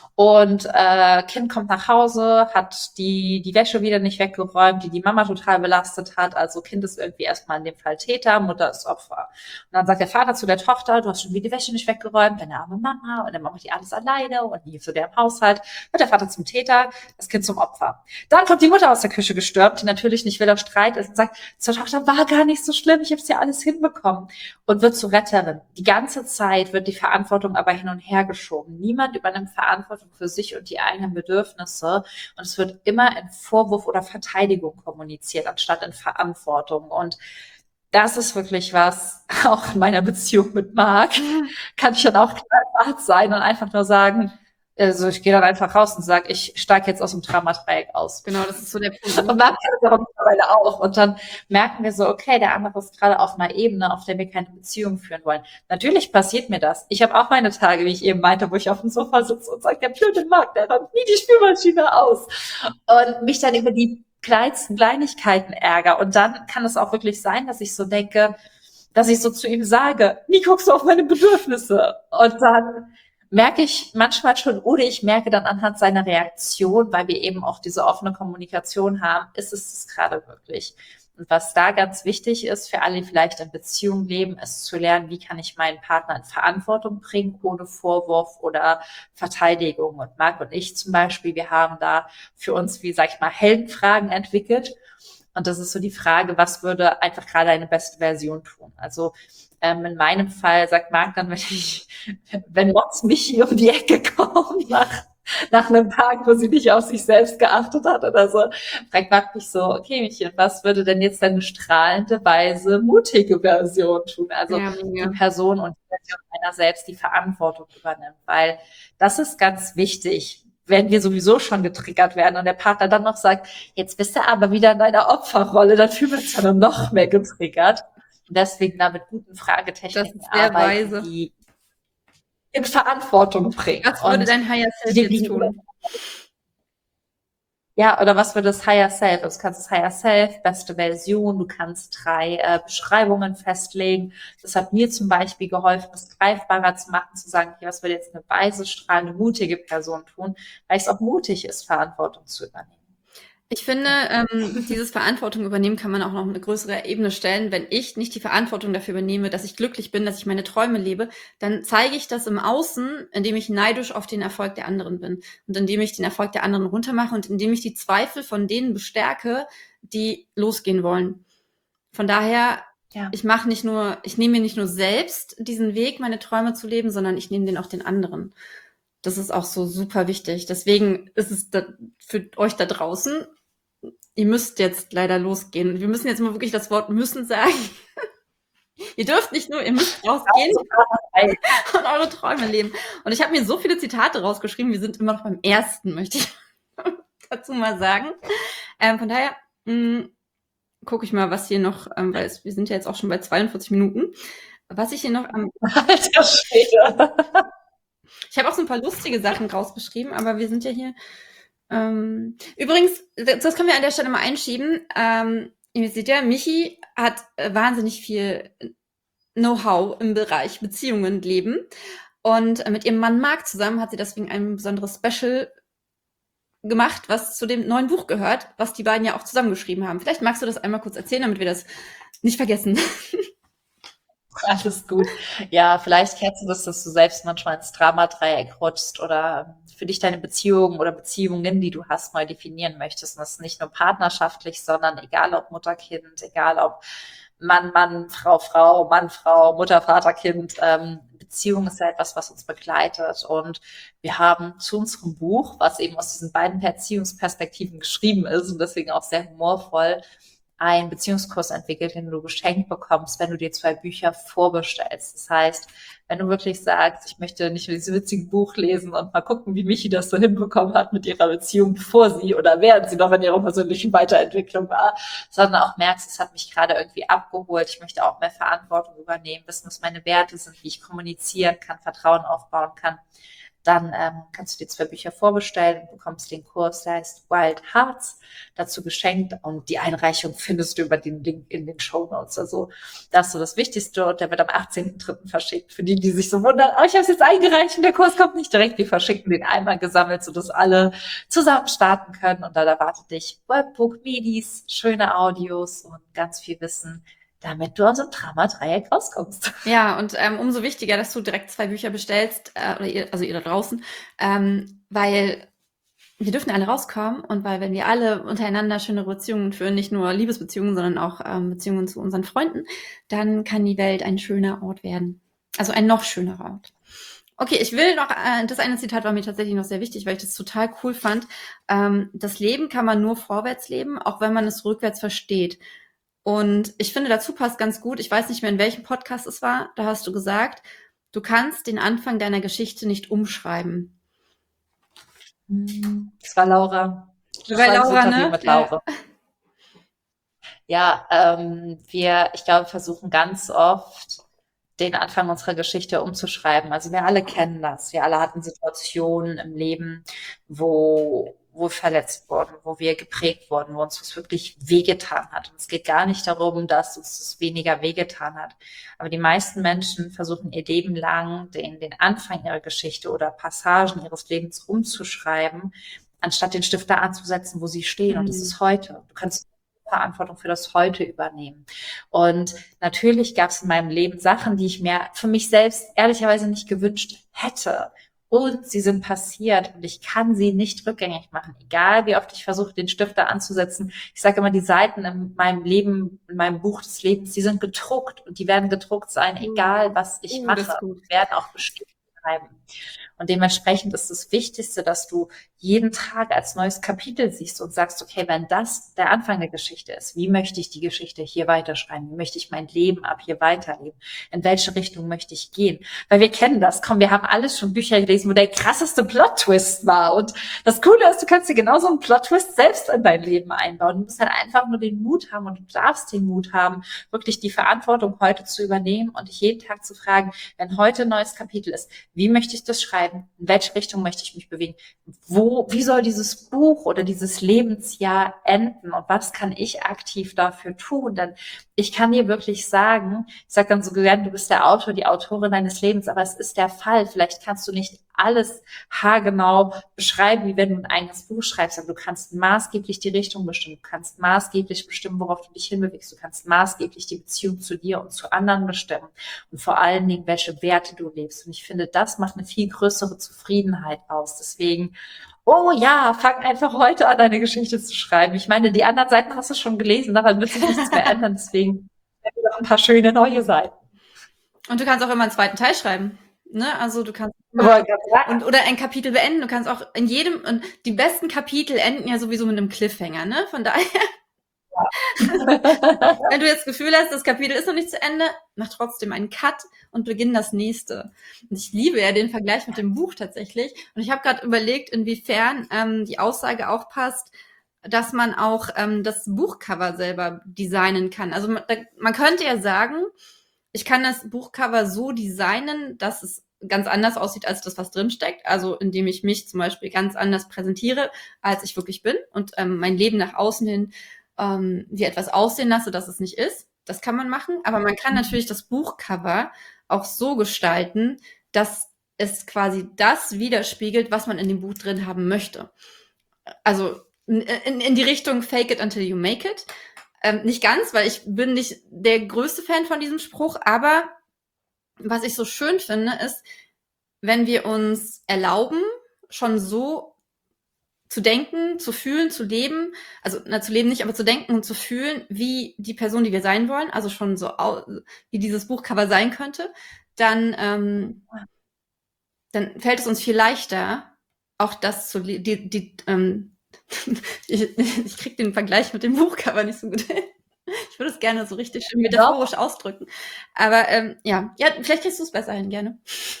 Und äh, Kind kommt nach Hause, hat die die Wäsche wieder nicht weggeräumt, die die Mama total belastet hat. Also Kind ist irgendwie erstmal in dem Fall Täter, Mutter ist Opfer. Und dann sagt der Vater zu der Tochter, du hast schon wieder die Wäsche nicht weggeräumt, deine arme Mama, und dann macht die alles alleine und nie zu der im Haushalt. Wird der Vater zum Täter, das Kind zum Opfer. Dann kommt die Mutter aus der Küche gestürmt, die natürlich nicht wieder Streit ist und sagt, zur Tochter, war gar nicht so schlimm, ich habe es ja alles hinbekommen. Und wird zur Retterin. Die ganze Zeit wird die Verantwortung aber hin und her geschoben. Niemand übernimmt Verantwortung für sich und die eigenen Bedürfnisse. Und es wird immer in Vorwurf oder Verteidigung kommuniziert, anstatt in Verantwortung. Und das ist wirklich was, auch in meiner Beziehung mit Marc, kann ich dann auch knallhart sein und einfach nur sagen, also ich gehe dann einfach raus und sage, ich steige jetzt aus dem Dramadreieck aus. Genau, das ist so der Punkt. Und Marc kann das aber mittlerweile auch. Und dann merken wir so, okay, der andere ist gerade auf einer Ebene, auf der wir keine Beziehung führen wollen. Natürlich passiert mir das. Ich habe auch meine Tage, wie ich eben meinte, wo ich auf dem Sofa sitze und sage, der blöde Marc, der räumt nie die Spülmaschine aus. Und mich dann über die kleinsten Kleinigkeiten ärgere. Und dann kann es auch wirklich sein, dass ich so denke, dass ich so zu ihm sage, nie guckst du auf meine Bedürfnisse. Und dann merke ich manchmal schon, oder ich merke dann anhand seiner Reaktion, weil wir eben auch diese offene Kommunikation haben, ist es das gerade wirklich. Und was da ganz wichtig ist, für alle, die vielleicht in Beziehung leben, ist zu lernen, wie kann ich meinen Partner in Verantwortung bringen, ohne Vorwurf oder Verteidigung. Und Marc und ich zum Beispiel, wir haben da für uns, wie sag ich mal, Heldenfragen entwickelt. Und das ist so die Frage, was würde einfach gerade eine beste Version tun? Also ähm, in meinem Fall sagt Marc dann, wenn ich, wenn Mods Michi um die Ecke kommt, nach, nach einem Tag, wo sie nicht auf sich selbst geachtet hat oder so, fragt Marc mich so, okay Michi, was würde denn jetzt deine strahlende, weise, mutige Version tun? Also Ja, ja. die Person und die Version einer selbst die Verantwortung übernimmt, weil das ist ganz wichtig, wenn wir sowieso schon getriggert werden und der Partner dann noch sagt, jetzt bist du aber wieder in deiner Opferrolle, dann fühlen wir uns ja nur noch mehr getriggert. Und deswegen da mit guten Fragetechniken Das ist sehr arbeiten, weise. die in Verantwortung bringen. Was würde Und dein Higher Self die- jetzt die- tun? Ja, oder was würde das Higher Self? Also du kannst das Higher Self, beste Version, du kannst drei äh, Beschreibungen festlegen. Das hat mir zum Beispiel geholfen, es greifbarer zu machen, zu sagen, okay, was würde jetzt eine weise, strahlende, mutige Person tun, weil es auch mutig ist, Verantwortung zu übernehmen. Ich finde, ähm, dieses Verantwortung übernehmen kann man auch noch auf eine größere Ebene stellen. Wenn ich nicht die Verantwortung dafür übernehme, dass ich glücklich bin, dass ich meine Träume lebe, dann zeige ich das im Außen, indem ich neidisch auf den Erfolg der anderen bin und indem ich den Erfolg der anderen runtermache und indem ich die Zweifel von denen bestärke, die losgehen wollen. Von daher, Ja. ich mache nicht nur, ich nehme mir nicht nur selbst diesen Weg, meine Träume zu leben, sondern ich nehme den auch den anderen. Das ist auch so super wichtig. Deswegen ist es da, für euch da draußen, ihr müsst jetzt leider losgehen. Wir müssen jetzt mal wirklich das Wort müssen sagen. Ihr dürft nicht nur, ihr müsst rausgehen und eure Träume leben. Und ich habe mir so viele Zitate rausgeschrieben, wir sind immer noch beim ersten, möchte ich dazu mal sagen. Ähm, von daher gucke ich mal, was hier noch, ähm, weil es, wir sind ja jetzt auch schon bei zweiundvierzig Minuten. Was ich hier noch am Alter Schwede. Ich habe auch so ein paar lustige Sachen rausgeschrieben, aber wir sind ja hier. Ähm, übrigens, das können wir an der Stelle mal einschieben. Ähm, ihr seht ja, Michi hat äh, wahnsinnig viel Know-how im Bereich Beziehungen leben. Und äh, mit ihrem Mann Marc zusammen hat sie deswegen ein besonderes Special gemacht, was zu dem neuen Buch gehört, was die beiden ja auch zusammengeschrieben haben. Vielleicht magst du das einmal kurz erzählen, damit wir das nicht vergessen. Alles gut. Ja, vielleicht kennst du das, dass du selbst manchmal ins Dramadreieck rutschst oder für dich deine Beziehung oder Beziehungen, die du hast, neu definieren möchtest. Und das ist nicht nur partnerschaftlich, sondern egal ob Mutter, Kind, egal ob Mann, Mann, Frau, Frau, Mann, Frau, Mutter, Vater, Kind. Ähm, Beziehung ist ja etwas, was uns begleitet. Und wir haben zu unserem Buch, was eben aus diesen beiden Erziehungsperspektiven geschrieben ist und deswegen auch sehr humorvoll, einen Beziehungskurs entwickelt, den du geschenkt bekommst, wenn du dir zwei Bücher vorbestellst. Das heißt, wenn du wirklich sagst, ich möchte nicht nur dieses witzige Buch lesen und mal gucken, wie Michi das so hinbekommen hat mit ihrer Beziehung, bevor sie oder während sie noch in ihrer persönlichen Weiterentwicklung war, sondern auch merkst, es hat mich gerade irgendwie abgeholt, ich möchte auch mehr Verantwortung übernehmen, wissen, was meine Werte sind, wie ich kommunizieren kann, Vertrauen aufbauen kann, dann ähm, kannst du dir zwei Bücher vorbestellen und bekommst den Kurs, der heißt Wild Hearts, dazu geschenkt. Und die Einreichung findest du über den Link in den Shownotes. Also das ist so das Wichtigste. Und der wird am achtzehnten dritten verschickt. Für die, die sich so wundern, oh, ich habe es jetzt eingereicht und der Kurs kommt nicht direkt. Wir verschicken den einmal gesammelt, sodass alle zusammen starten können. Und dann erwartet dich Workbook, Midis, schöne Audios und ganz viel Wissen, damit du aus dem Dramadreieck rauskommst. Ja, und ähm, umso wichtiger, dass du direkt zwei Bücher bestellst, äh, oder ihr, also ihr da draußen, ähm, weil wir dürfen alle rauskommen und weil wenn wir alle untereinander schöne Beziehungen führen, nicht nur Liebesbeziehungen, sondern auch ähm, Beziehungen zu unseren Freunden, dann kann die Welt ein schöner Ort werden. Also ein noch schönerer Ort. Okay, ich will noch, äh, das eine Zitat war mir tatsächlich noch sehr wichtig, weil ich das total cool fand. Ähm, das Leben kann man nur vorwärts leben, auch wenn man es rückwärts versteht. Und ich finde, dazu passt ganz gut, ich weiß nicht mehr, in welchem Podcast es war, da hast du gesagt, du kannst den Anfang deiner Geschichte nicht umschreiben. Das war Laura. Das war Laura, ne? Mit Laura. Ja, ja ähm, wir, ich glaube, versuchen ganz oft, den Anfang unserer Geschichte umzuschreiben. Also wir alle kennen das. Wir alle hatten Situationen im Leben, wo wo wir verletzt wurden, wo wir geprägt wurden, wo uns das wirklich wehgetan hat. Und es geht gar nicht darum, dass uns das weniger wehgetan hat. Aber die meisten Menschen versuchen ihr Leben lang den, den Anfang ihrer Geschichte oder Passagen ihres Lebens umzuschreiben, anstatt den Stift da anzusetzen, wo sie stehen. Mhm. Und das ist heute. Du kannst Verantwortung für das Heute übernehmen. Und natürlich gab es in meinem Leben Sachen, die ich mir für mich selbst ehrlicherweise nicht gewünscht hätte. Und sie sind passiert und ich kann sie nicht rückgängig machen, egal wie oft ich versuche, den Stift da anzusetzen. Ich sage immer, die Seiten in meinem Leben, in meinem Buch des Lebens, die sind gedruckt und die werden gedruckt sein, egal was ich Uh, mache. Die werden auch bestimmt bleiben. Und dementsprechend ist das Wichtigste, dass du jeden Tag als neues Kapitel siehst und sagst, okay, wenn das der Anfang der Geschichte ist, wie möchte ich die Geschichte hier weiterschreiben? Wie möchte ich mein Leben ab hier weiterleben? In welche Richtung möchte ich gehen? Weil wir kennen das. Komm, wir haben alles schon Bücher gelesen, wo der krasseste Plot-Twist war. Und das Coole ist, du kannst dir genauso einen Plot-Twist selbst in dein Leben einbauen. Du musst halt einfach nur den Mut haben und du darfst den Mut haben, wirklich die Verantwortung heute zu übernehmen und dich jeden Tag zu fragen, wenn heute ein neues Kapitel ist, wie möchte ich das schreiben? In welche Richtung möchte ich mich bewegen? Wo, wie soll dieses Buch oder dieses Lebensjahr enden? Und was kann ich aktiv dafür tun? Denn ich kann dir wirklich sagen, ich sage dann so gern, du bist der Autor, die Autorin deines Lebens, aber es ist der Fall. Vielleicht kannst du nicht alles haargenau beschreiben, wie wenn du ein eigenes Buch schreibst, aber du kannst maßgeblich die Richtung bestimmen, du kannst maßgeblich bestimmen, worauf du dich hinbewegst, du kannst maßgeblich die Beziehung zu dir und zu anderen bestimmen und vor allen Dingen, welche Werte du lebst. Und ich finde, das macht eine viel größere Zufriedenheit aus. Deswegen, oh ja, fang einfach heute an, deine Geschichte zu schreiben. Ich meine, die anderen Seiten hast du schon gelesen, daran wird sich nichts mehr ändern, deswegen noch ein paar schöne neue Seiten. Und du kannst auch immer einen zweiten Teil schreiben. Ne? Also du kannst und, oder ein Kapitel beenden. Du kannst auch in jedem, und die besten Kapitel enden ja sowieso mit einem Cliffhanger, ne? Von daher, ja. Wenn du jetzt das Gefühl hast, das Kapitel ist noch nicht zu Ende, mach trotzdem einen Cut und beginn das nächste. Und ich liebe ja den Vergleich mit dem Buch tatsächlich. Und ich habe gerade überlegt, inwiefern ähm, die Aussage auch passt, dass man auch ähm, das Buchcover selber designen kann. Also man, man könnte ja sagen, ich kann das Buchcover so designen, dass es ganz anders aussieht als das, was drinsteckt. Also indem ich mich zum Beispiel ganz anders präsentiere, als ich wirklich bin und ähm, mein Leben nach außen hin ähm, wie etwas aussehen lasse, dass es nicht ist. Das kann man machen. Aber man kann natürlich das Buchcover auch so gestalten, dass es quasi das widerspiegelt, was man in dem Buch drin haben möchte. Also in, in, in die Richtung Fake it until you make it. Ähm, nicht ganz, weil ich bin nicht der größte Fan von diesem Spruch, aber was ich so schön finde, ist, wenn wir uns erlauben, schon so zu denken, zu fühlen, zu leben, also na, zu leben nicht, aber zu denken und zu fühlen, wie die Person, die wir sein wollen, also schon so au- wie dieses Buchcover sein könnte, dann, ähm, dann fällt es uns viel leichter, auch das zu le- die, die, ähm, ich, ich krieg den Vergleich mit dem Buchcover nicht so gut hin. Ich würde es gerne so richtig schön metaphorisch ausdrücken. Aber ähm, ja, ja, vielleicht kriegst du es besser hin, gerne.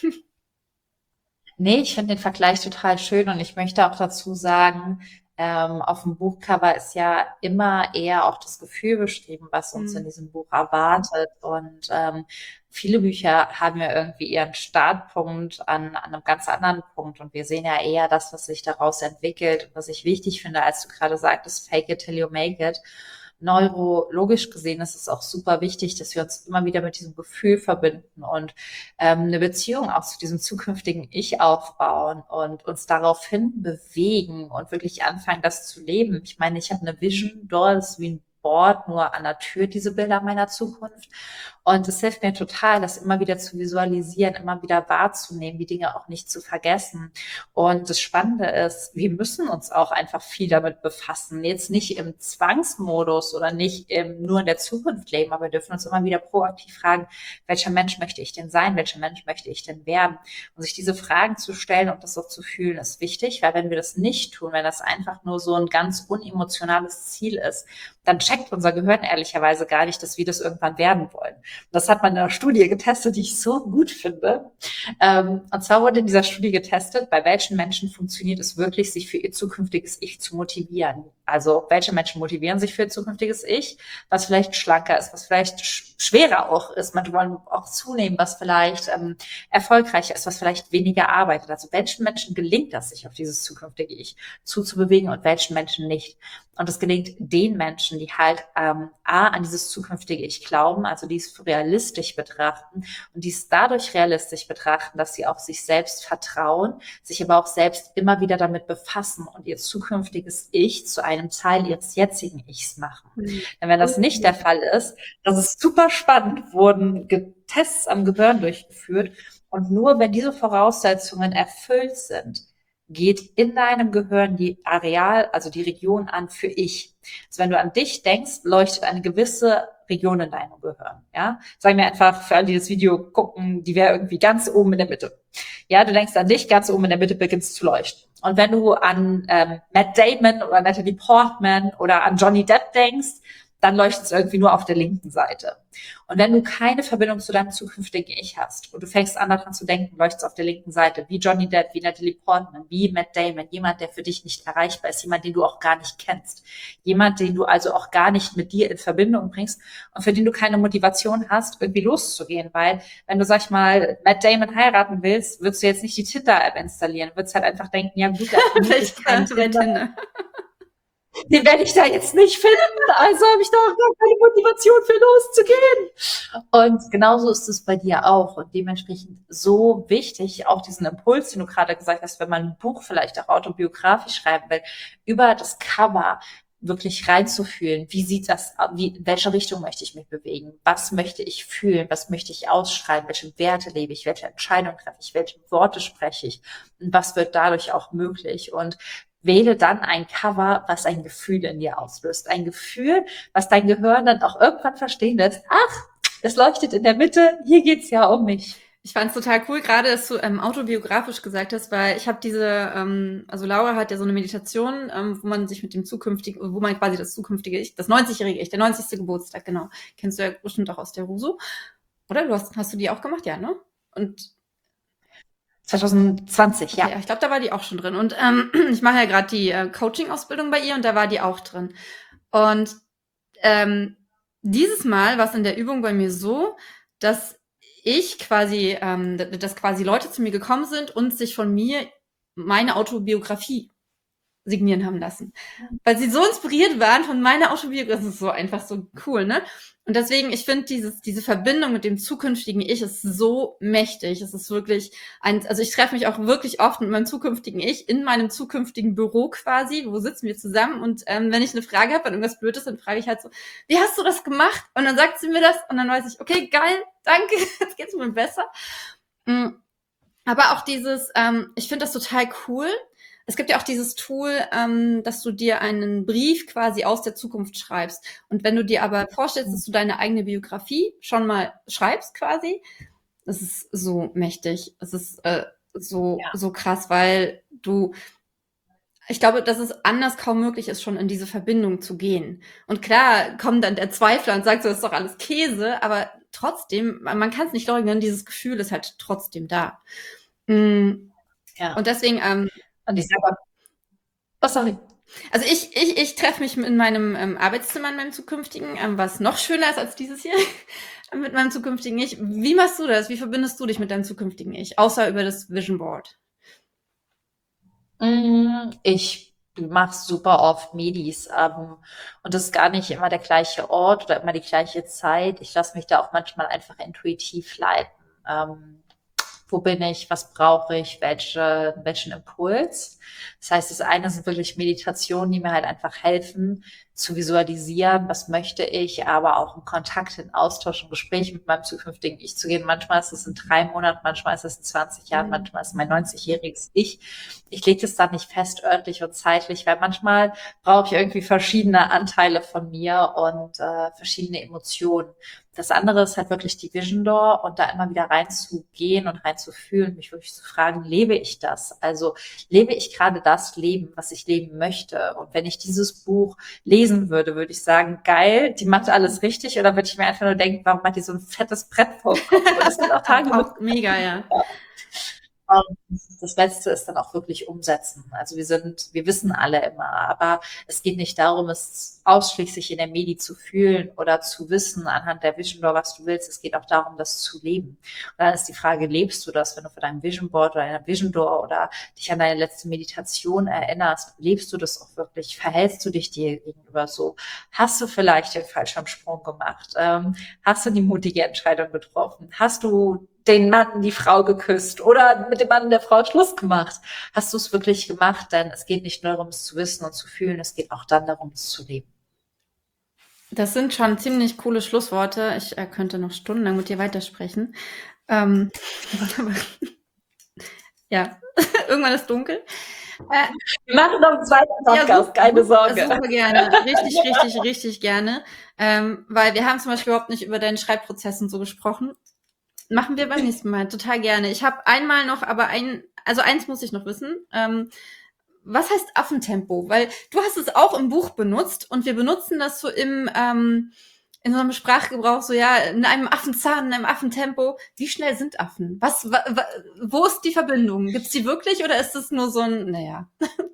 Nee, ich finde den Vergleich total schön und ich möchte auch dazu sagen, ähm, auf dem Buchcover ist ja immer eher auch das Gefühl beschrieben, was uns Mhm. in diesem Buch erwartet. Und ähm, viele Bücher haben ja irgendwie ihren Startpunkt an, an einem ganz anderen Punkt. Und wir sehen ja eher das, was sich daraus entwickelt. Und was ich wichtig finde, als du gerade sagtest, fake it till you make it. Neurologisch gesehen ist es auch super wichtig, dass wir uns immer wieder mit diesem Gefühl verbinden und ähm, eine Beziehung auch zu diesem zukünftigen Ich aufbauen und uns daraufhin bewegen und wirklich anfangen, das zu leben. Ich meine, ich habe eine Vision Doll, das ist wie ein Board, nur an der Tür, diese Bilder meiner Zukunft. Und es hilft mir total, das immer wieder zu visualisieren, immer wieder wahrzunehmen, die Dinge auch nicht zu vergessen. Und das Spannende ist, wir müssen uns auch einfach viel damit befassen. Jetzt nicht im Zwangsmodus oder nicht im, nur in der Zukunft leben, aber wir dürfen uns immer wieder proaktiv fragen, welcher Mensch möchte ich denn sein? Welcher Mensch möchte ich denn werden? Und sich diese Fragen zu stellen und das auch zu fühlen, ist wichtig, weil wenn wir das nicht tun, wenn das einfach nur so ein ganz unemotionales Ziel ist, dann checkt unser Gehirn ehrlicherweise gar nicht, dass wir das irgendwann werden wollen. Das hat man in einer Studie getestet, die ich so gut finde. Ähm, und zwar wurde in dieser Studie getestet, bei welchen Menschen funktioniert es wirklich, sich für ihr zukünftiges Ich zu motivieren. Also welche Menschen motivieren sich für ihr zukünftiges Ich, was vielleicht schlanker ist, was vielleicht sch schwerer auch ist. Manche wollen auch zunehmen, was vielleicht ähm, erfolgreicher ist, was vielleicht weniger arbeitet. Also welchen Menschen gelingt das, sich auf dieses zukünftige Ich zuzubewegen und welchen Menschen nicht. Und es gelingt den Menschen, die halt ähm, A, an dieses zukünftige Ich glauben, also die es für realistisch betrachten und die es dadurch realistisch betrachten, dass sie auf sich selbst vertrauen, sich aber auch selbst immer wieder damit befassen und ihr zukünftiges Ich zu einem Teil ihres jetzigen Ichs machen. Mhm. Denn wenn das nicht der Fall ist, das ist super spannend, wurden Tests am Gehirn durchgeführt und nur wenn diese Voraussetzungen erfüllt sind, geht in deinem Gehirn die Areal, also die Region an für Ich. Also wenn du an dich denkst, leuchtet eine gewisse Region in deinem Gehirn. Ja, sagen wir einfach für alle, die das Video gucken, die wäre irgendwie ganz oben in der Mitte. Ja, du denkst an dich, ganz oben in der Mitte beginnt es zu leuchten. Und wenn du an ähm, Matt Damon oder Natalie Portman oder an Johnny Depp denkst, dann leuchtet es irgendwie nur auf der linken Seite. Und wenn du keine Verbindung zu deinem zukünftigen Ich hast und du fängst an daran zu denken, leuchtet es auf der linken Seite, wie Johnny Depp, wie Natalie Portman, wie Matt Damon, jemand, der für dich nicht erreichbar ist, jemand, den du auch gar nicht kennst, jemand, den du also auch gar nicht mit dir in Verbindung bringst und für den du keine Motivation hast, irgendwie loszugehen, weil wenn du, sag ich mal, Matt Damon heiraten willst, würdest du jetzt nicht die Tinder-App installieren, würdest halt einfach denken, ja gut, Vielleicht könnte bei Tinder. Den werde ich da jetzt nicht finden, also habe ich da auch gar keine Motivation für loszugehen. Und genauso ist es bei dir auch und dementsprechend so wichtig, auch diesen Impuls, den du gerade gesagt hast, wenn man ein Buch vielleicht auch autobiografisch schreiben will, über das Cover wirklich reinzufühlen. Wie sieht das, wie, in welche Richtung möchte ich mich bewegen? Was möchte ich fühlen? Was möchte ich ausschreiben? Welche Werte lebe ich? Welche Entscheidungen treffe ich? Welche Worte spreche ich? Und was wird dadurch auch möglich? Und wähle dann ein Cover, was ein Gefühl in dir auslöst. Ein Gefühl, was dein Gehirn dann auch irgendwann verstehen lässt. Ach, es leuchtet in der Mitte, hier geht's ja um mich. Ich fand es total cool, gerade dass du ähm, autobiografisch gesagt hast, weil ich habe diese, ähm, also Laura hat ja so eine Meditation, ähm, wo man sich mit dem zukünftigen, wo man quasi das zukünftige Ich, das neunzigjährige Ich, der neunzigste Geburtstag, genau, kennst du ja bestimmt auch aus der Ruso, oder? Du hast, hast du die auch gemacht? Ja, ne? Und zwanzig zwanzig, okay, ja. ja. Ich glaube, da war die auch schon drin. Und ähm, ich mache ja gerade die äh, Coaching-Ausbildung bei ihr und da war die auch drin. Und ähm, dieses Mal war es in der Übung bei mir so, dass ich quasi, ähm, dass quasi Leute zu mir gekommen sind und sich von mir meine Autobiografie signieren haben lassen. Weil sie so inspiriert waren von meiner Autobiografie. Das ist so einfach so cool, ne? Und deswegen, ich finde, dieses, diese Verbindung mit dem zukünftigen Ich ist so mächtig. Es ist wirklich ein, also ich treffe mich auch wirklich oft mit meinem zukünftigen Ich in meinem zukünftigen Büro quasi. Wo sitzen wir zusammen? Und ähm, wenn ich eine Frage habe, wenn irgendwas blöd ist, dann frage ich halt so, wie hast du das gemacht? Und dann sagt sie mir das und dann weiß ich, okay, geil, danke, jetzt geht's mir besser. Mhm. Aber auch dieses, ähm, ich finde das total cool. Es gibt ja auch dieses Tool, ähm, dass du dir einen Brief quasi aus der Zukunft schreibst. Und wenn du dir aber vorstellst, dass du deine eigene Biografie schon mal schreibst quasi, das ist so mächtig. Es ist äh, so, Ja. so krass, weil du, ich glaube, dass es anders kaum möglich ist, schon in diese Verbindung zu gehen. Und klar kommt dann der Zweifler und sagt so, das ist doch alles Käse, aber trotzdem, man man kann es nicht leugnen, dieses Gefühl ist halt trotzdem da. Mm, Ja. Und deswegen, ähm, Und ich sage, oh, sorry. also ich, ich, ich treffe mich in meinem ähm, Arbeitszimmer in meinem zukünftigen, ähm, was noch schöner ist als dieses hier, mit meinem zukünftigen Ich. Wie machst du das? Wie verbindest du dich mit deinem zukünftigen Ich? Außer über das Vision Board. Mm, Ich mache super oft Medis, ähm, und das ist gar nicht immer der gleiche Ort oder immer die gleiche Zeit. Ich lasse mich da auch manchmal einfach intuitiv leiten. Ähm, wo bin ich? Was brauche ich? Welche, welchen Impuls? Das heißt, das eine sind wirklich Meditationen, die mir halt einfach helfen, zu visualisieren, was möchte ich, aber auch im Kontakt, in Austausch, im Gespräch mit meinem zukünftigen Ich zu gehen. Manchmal ist es in drei Monaten, manchmal ist es in zwanzig Jahren, manchmal ist es mein neunzigjähriges Ich. Ich lege das dann nicht fest, örtlich und zeitlich, weil manchmal brauche ich irgendwie verschiedene Anteile von mir und äh, verschiedene Emotionen. Das andere ist halt wirklich die Vision Door und da immer wieder reinzugehen und reinzufühlen, mich wirklich zu fragen, lebe ich das? Also lebe ich gerade das Leben, was ich leben möchte? Und wenn ich dieses Buch lesen würde, würde ich sagen, geil, die macht alles richtig, oder würde ich mir einfach nur denken, warum hat die so ein fettes Brett vor dem Kopf? Und das sind auch Tage, wo Auch mega, ja. und das Letzte ist dann auch wirklich umsetzen. Also wir sind, wir wissen alle immer, aber es geht nicht darum, es ausschließlich in der Medi zu fühlen oder zu wissen anhand der Vision Board, was du willst. Es geht auch darum, das zu leben. Und dann ist die Frage, lebst du das, wenn du vor deinem Vision Board oder deiner Vision Door oder dich an deine letzte Meditation erinnerst? Lebst du das auch wirklich? Verhältst du dich dir gegenüber so? Hast du vielleicht den Fallschirmsprung gemacht? Ähm, hast du die mutige Entscheidung getroffen? Hast du den Mann, die Frau geküsst oder mit dem Mann der Frau Schluss gemacht? Hast du es wirklich gemacht? Denn es geht nicht nur darum, es zu wissen und zu fühlen, es geht auch dann darum, es zu leben. Das sind schon ziemlich coole Schlussworte. Ich äh, könnte noch stundenlang mit dir weitersprechen. Ähm, ja, irgendwann ist dunkel. Äh, Wir machen noch einen zweiten Podcast, ja, super, keine Sorge. Super gerne, richtig, richtig, richtig gerne. Ähm, weil wir haben zum Beispiel überhaupt nicht über deinen Schreibprozess und so gesprochen. Machen wir beim nächsten Mal, total gerne. Ich habe einmal noch, aber ein, also eins muss ich noch wissen. Ähm, was heißt Affentempo? Weil du hast es auch im Buch benutzt und wir benutzen das so im ähm, in so einem Sprachgebrauch, so ja, in einem Affenzahn, in einem Affentempo. Wie schnell sind Affen? Was, wa, wa, wo ist die Verbindung? Gibt's die wirklich oder ist das nur so ein, naja?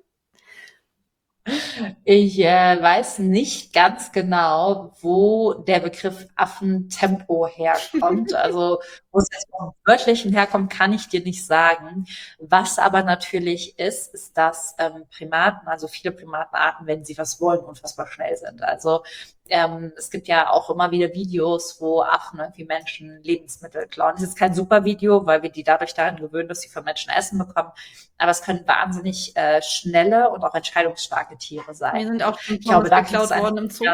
Ich äh, weiß nicht ganz genau, wo der Begriff Affentempo herkommt. Also wo es jetzt vom Wörtlichen herkommt, kann ich dir nicht sagen. Was aber natürlich ist, ist, dass ähm, Primaten, also viele Primatenarten, wenn sie was wollen, unfassbar schnell sind. Also ähm, es gibt ja auch immer wieder Videos, wo Affen irgendwie Menschen Lebensmittel klauen. Das ist kein super Video, weil wir die dadurch daran gewöhnen, dass sie von Menschen Essen bekommen. Aber es können wahnsinnig äh, schnelle und auch entscheidungsstarke Tiere sein. Wir sind auch schon ich glaube, da geklaut worden im Zoo. Ja.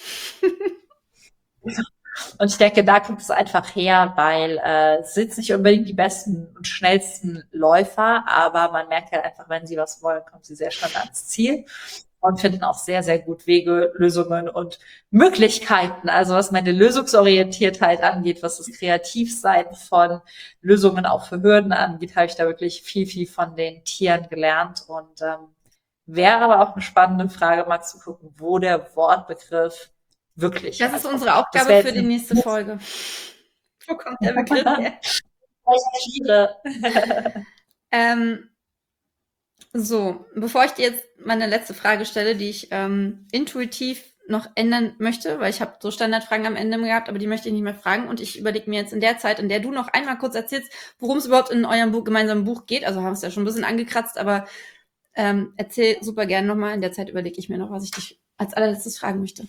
Und ich denke, da kommt es einfach her, weil äh, es sind nicht unbedingt die besten und schnellsten Läufer, aber man merkt halt einfach, wenn sie was wollen, kommen sie sehr schnell ans Ziel und finden auch sehr, sehr gut Wege, Lösungen und Möglichkeiten. Also was meine Lösungsorientiertheit angeht, was das Kreativsein von Lösungen auch für Hürden angeht, habe ich da wirklich viel, viel von den Tieren gelernt. Und ähm, wäre aber auch eine spannende Frage, mal zu gucken, wo der Wortbegriff wirklich. Das ist unsere Aufgabe für die nächste Folge. Wo kommt der Begriff her? Tiere. ähm, so, bevor ich dir jetzt meine letzte Frage stelle, die ich ähm, intuitiv noch ändern möchte, weil ich habe so Standardfragen am Ende gehabt, aber die möchte ich nicht mehr fragen. Und ich überlege mir jetzt in der Zeit, in der du noch einmal kurz erzählst, worum es überhaupt in eurem Buch, gemeinsamen Buch geht. Also haben wir es ja schon ein bisschen angekratzt, aber ähm, erzähl super gerne nochmal. In der Zeit überlege ich mir noch, was ich dich als allerletztes fragen möchte.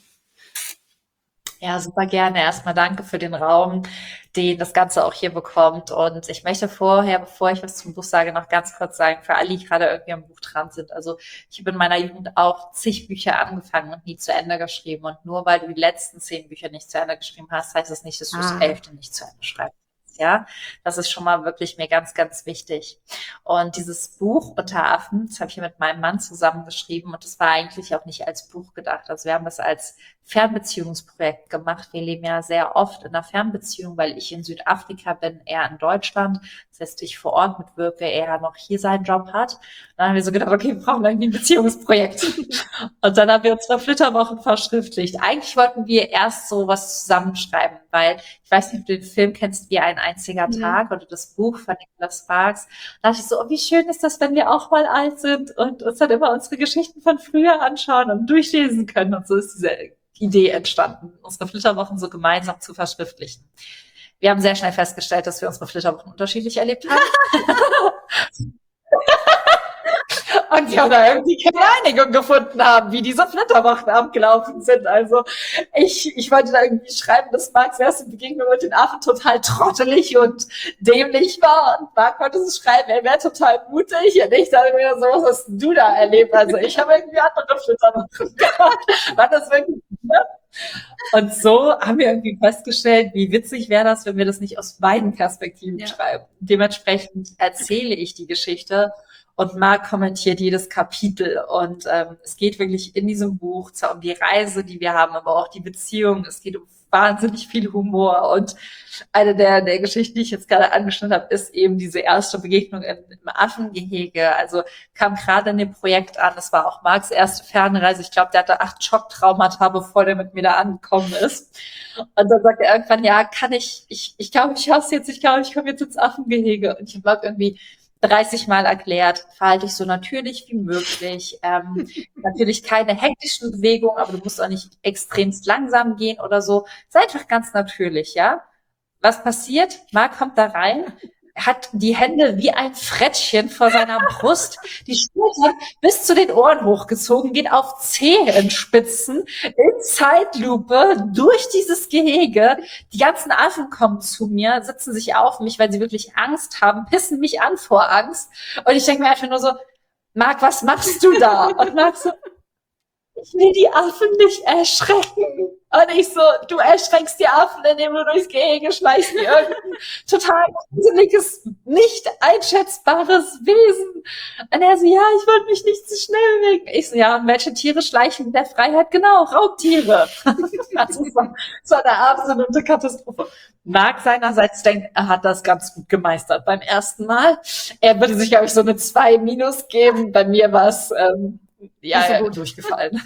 Ja, super gerne. Erstmal danke für den Raum, den das Ganze auch hier bekommt. Und ich möchte vorher, bevor ich was zum Buch sage, noch ganz kurz sagen, für alle, die gerade irgendwie am Buch dran sind. Also ich habe in meiner Jugend auch zig Bücher angefangen und nie zu Ende geschrieben. Und nur weil du die letzten zehn Bücher nicht zu Ende geschrieben hast, heißt das nicht, dass du das Ah. elfte nicht zu Ende schreibst. Ja, das ist schon mal wirklich mir ganz, ganz wichtig. Und dieses Buch Unter Affen, das habe ich mit meinem Mann zusammen geschrieben und das war eigentlich auch nicht als Buch gedacht. Also wir haben das als Fernbeziehungsprojekt gemacht. Wir leben ja sehr oft in einer Fernbeziehung, weil ich in Südafrika bin, er in Deutschland. Das heißt, ich vor Ort mitwirke, er noch hier seinen Job hat. Dann haben wir so gedacht, okay, wir brauchen irgendwie ein Beziehungsprojekt. Und dann haben wir unsere Flitterwochen verschriftlicht. Eigentlich wollten wir erst so was zusammenschreiben, weil ich weiß nicht, ob du den Film kennst, Wie ein einziger Mhm. Tag oder das Buch von Nicholas Sparks. Da dachte ich so, oh, wie schön ist das, wenn wir auch mal alt sind und uns dann immer unsere Geschichten von früher anschauen und durchlesen können. Und so ist diese Idee entstanden, unsere Flitterwochen so gemeinsam zu verschriftlichen. Wir haben sehr schnell festgestellt, dass wir unsere Flitterwochen unterschiedlich erlebt haben. Und wir haben da irgendwie keine Einigung gefunden haben, wie diese Flitterwochen abgelaufen sind. Also ich, ich wollte da irgendwie schreiben, dass Marks erste Begegnung mit den Affen total trottelig und dämlich war. Und Mark wollte es schreiben, er wäre total mutig. Und ich dachte mir so, was hast du da erlebt? Also ich habe irgendwie andere Flitterwochen gehabt. War das wirklich... Und so haben wir irgendwie festgestellt, wie witzig wäre das, wenn wir das nicht aus beiden Perspektiven Ja. schreiben. Dementsprechend erzähle ich die Geschichte und Marc kommentiert jedes Kapitel. Und ähm, es geht wirklich in diesem Buch zwar um die Reise, die wir haben, aber auch die Beziehung. Es geht um wahnsinnig viel Humor. Und eine der, der Geschichten, die ich jetzt gerade angeschnitten habe, ist eben diese erste Begegnung im, im Affengehege. Also kam gerade in dem Projekt an. Das war auch Marcs erste Fernreise. Ich glaube, der hatte acht Schocktraumata, bevor der mit mir da angekommen ist. Und dann sagt er irgendwann, ja, kann ich, ich, ich glaube, ich hasse jetzt, ich glaube, ich komme jetzt ins Affengehege. Und ich habe Marc irgendwie dreißig Mal erklärt, verhalte dich so natürlich wie möglich. Ähm, natürlich keine hektischen Bewegungen, aber du musst auch nicht extremst langsam gehen oder so. Sei einfach ganz natürlich, ja. Was passiert? Marc kommt da rein, hat die Hände wie ein Frettchen vor seiner Brust, die Schultern bis zu den Ohren hochgezogen, geht auf Zehenspitzen in Zeitlupe durch dieses Gehege. Die ganzen Affen kommen zu mir, sitzen sich auf mich, weil sie wirklich Angst haben, pissen mich an vor Angst. Und ich denke mir einfach nur so, Marc, was machst du da? Und Marc so, ich will die Affen nicht erschrecken. Und ich so, du erschreckst die Affen, indem du durchs Gehege schleichst wie irgendein total gruseliges, nicht einschätzbares Wesen. Und er so, ja, ich wollte mich nicht zu schnell bewegen. Ich so, ja, und welche Tiere schleichen in der Freiheit? Genau, Raubtiere. Das ist so, so eine absolute Katastrophe. Marc seinerseits denkt, er hat das ganz gut gemeistert beim ersten Mal. Er würde sich, glaube ich, so eine zwei minus geben. Bei mir war es, ähm, ja, Nicht so ja, gut. durchgefallen.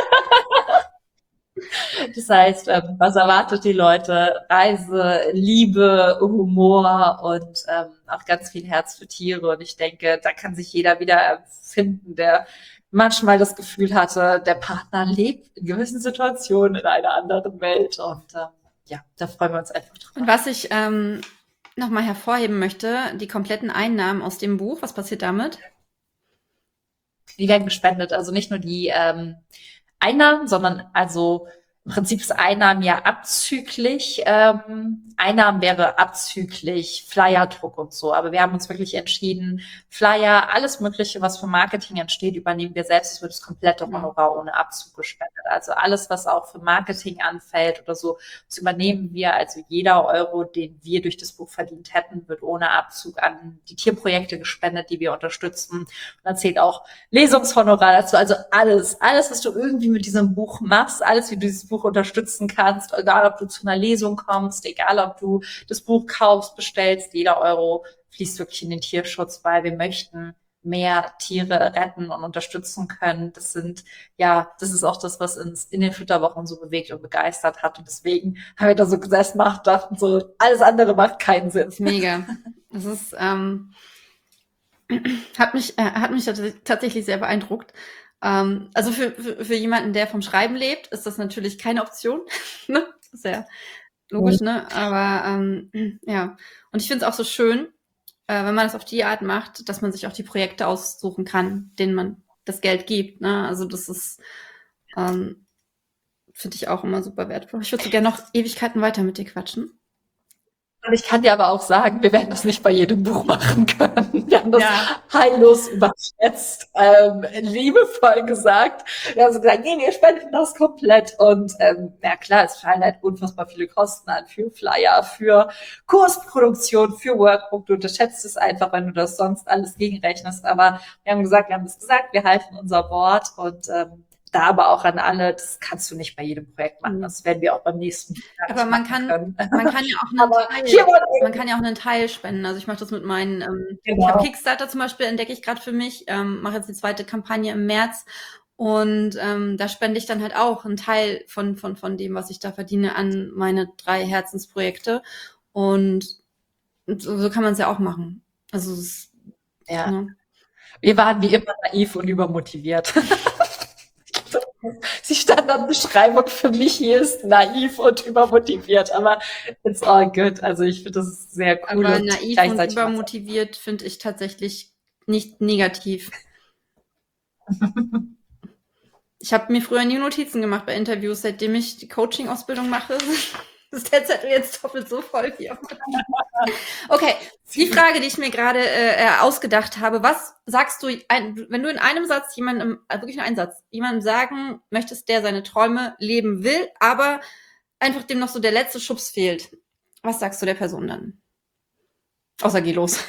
Das heißt, ähm, was erwartet die Leute? Reise, Liebe, Humor und ähm, auch ganz viel Herz für Tiere. Und ich denke, da kann sich jeder wieder finden, der manchmal das Gefühl hatte, der Partner lebt in gewissen Situationen in einer anderen Welt. Und ähm, ja, da freuen wir uns einfach drauf. Und was ich ähm, nochmal hervorheben möchte, die kompletten Einnahmen aus dem Buch, was passiert damit? Die werden gespendet. Also nicht nur die ähm, Einnahmen, sondern also im Prinzip ist Einnahmen ja abzüglich. Ähm, Einnahmen wäre abzüglich Flyerdruck und so. Aber wir haben uns wirklich entschieden, Flyer, alles Mögliche, was für Marketing entsteht, übernehmen wir selbst. Es wird das komplette Honorar ohne Abzug gespendet. Also alles, was auch für Marketing anfällt oder so, das übernehmen wir. Also jeder Euro, den wir durch das Buch verdient hätten, wird ohne Abzug an die Tierprojekte gespendet, die wir unterstützen. Und dann zählt auch Lesungshonorar dazu. Also alles, alles, was du irgendwie mit diesem Buch machst, alles, wie du dieses Buch unterstützen kannst, egal ob du zu einer Lesung kommst, egal ob du das Buch kaufst, bestellst, jeder Euro fließt wirklich in den Tierschutz, weil wir möchten mehr Tiere retten und unterstützen können. Das sind, ja, das ist auch das, was uns in den Flitterwochen so bewegt und begeistert hat. Und deswegen haben wir da so gesessen, macht, dachten so, alles andere macht keinen Sinn. Das ist mega. Das ist, ähm, hat mich, äh, hat mich tats- tatsächlich sehr beeindruckt. Ähm, also für, für, für jemanden, der vom Schreiben lebt, ist das natürlich keine Option. Ne? Ist ja logisch, ne? Aber ähm, ja. Und ich finde es auch so schön, äh, wenn man das auf die Art macht, dass man sich auch die Projekte aussuchen kann, denen man das Geld gibt. Ne? Also das ist, ähm, finde ich auch immer super wertvoll. Ich würde so gerne noch Ewigkeiten weiter mit dir quatschen. Und ich kann dir aber auch sagen, wir werden das nicht bei jedem Buch machen können. Wir haben das Ja. heillos überschätzt, ähm, liebevoll gesagt. Wir haben so gesagt, nee, wir spenden das komplett. Und ähm, ja klar, es fallen halt unfassbar viele Kosten an für Flyer, für Kursproduktion, für Workbook. Du unterschätzt es einfach, wenn du das sonst alles gegenrechnest. Aber wir haben gesagt, wir haben es gesagt, wir halten unser Wort und ähm, da aber auch an alle, das kannst du nicht bei jedem Projekt machen. Das werden wir auch beim nächsten Jahr Aber nicht man machen kann, können. man kann ja auch einen Aber Teil, hier wollen wir- man kann ja auch einen Teil spenden. Also ich mache das mit meinen, ähm, Genau. ich habe Kickstarter zum Beispiel, entdecke ich gerade für mich, ähm, mache jetzt die zweite Kampagne im März und ähm, da spende ich dann halt auch einen Teil von, von, von dem, was ich da verdiene, an meine drei Herzensprojekte. Und so, so kann man es ja auch machen. Also es, Ja. ne? Wir waren wie immer naiv und übermotiviert. Die Standardbeschreibung für mich hier ist naiv und übermotiviert, aber it's all good. Also ich finde, das ist sehr cool. Aber und naiv und gleichzeitig übermotiviert finde ich tatsächlich nicht negativ. Ich habe mir früher nie Notizen gemacht bei Interviews. Seitdem ich die Coaching-Ausbildung mache, ist der Zettel jetzt doppelt so voll wie auf. Okay, die Frage, die ich mir gerade äh, ausgedacht habe, was sagst du, ein, wenn du in einem Satz jemandem, also wirklich nur einen Satz, jemandem sagen möchtest, der seine Träume leben will, aber einfach dem noch so der letzte Schubs fehlt, was sagst du der Person dann? Außer geh los.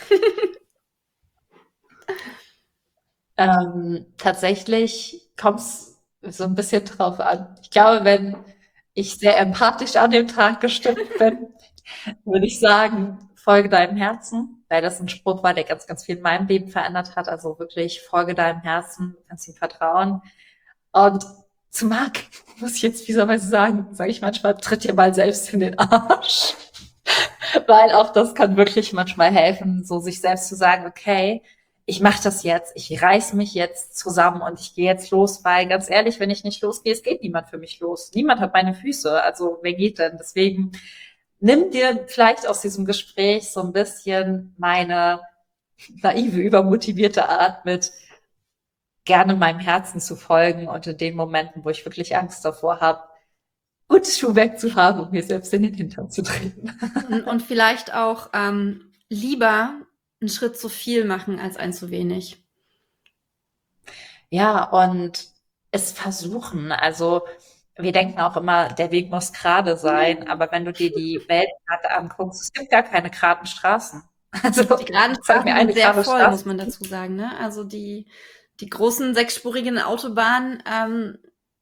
Ähm, tatsächlich kommt es so ein bisschen drauf an. Ich glaube, wenn ich sehr empathisch an dem Tag gestimmt bin, würde ich sagen, folge deinem Herzen, weil das ein Spruch war, der ganz, ganz viel in meinem Leben verändert hat. Also wirklich, folge deinem Herzen, kannst ihm vertrauen. Und zu Marc muss ich jetzt wieserweise sagen, sage ich manchmal, tritt dir mal selbst in den Arsch. Weil auch das kann wirklich manchmal helfen, so sich selbst zu sagen, okay, ich mache das jetzt, ich reiß mich jetzt zusammen und ich gehe jetzt los, weil ganz ehrlich, wenn ich nicht losgehe, es geht niemand für mich los. Niemand hat meine Füße, also wer geht denn? Deswegen nimm dir vielleicht aus diesem Gespräch so ein bisschen meine naive, übermotivierte Art mit, gerne meinem Herzen zu folgen und in den Momenten, wo ich wirklich Angst davor habe, gutes Schuhwerk zu haben und mir selbst in den Hintern zu treten. Und, und vielleicht auch ähm, lieber einen Schritt zu viel machen als ein zu wenig. Ja, und es versuchen. Also wir denken auch immer, der Weg muss gerade sein, aber wenn du dir die Weltkarte anguckst, es gibt gar keine geraden Straßen. Also Die geraden zeig mir Straßen eine sind sehr gerade voll, Straße. muss man dazu sagen. Ne? Also die, die großen sechsspurigen Autobahnen ähm,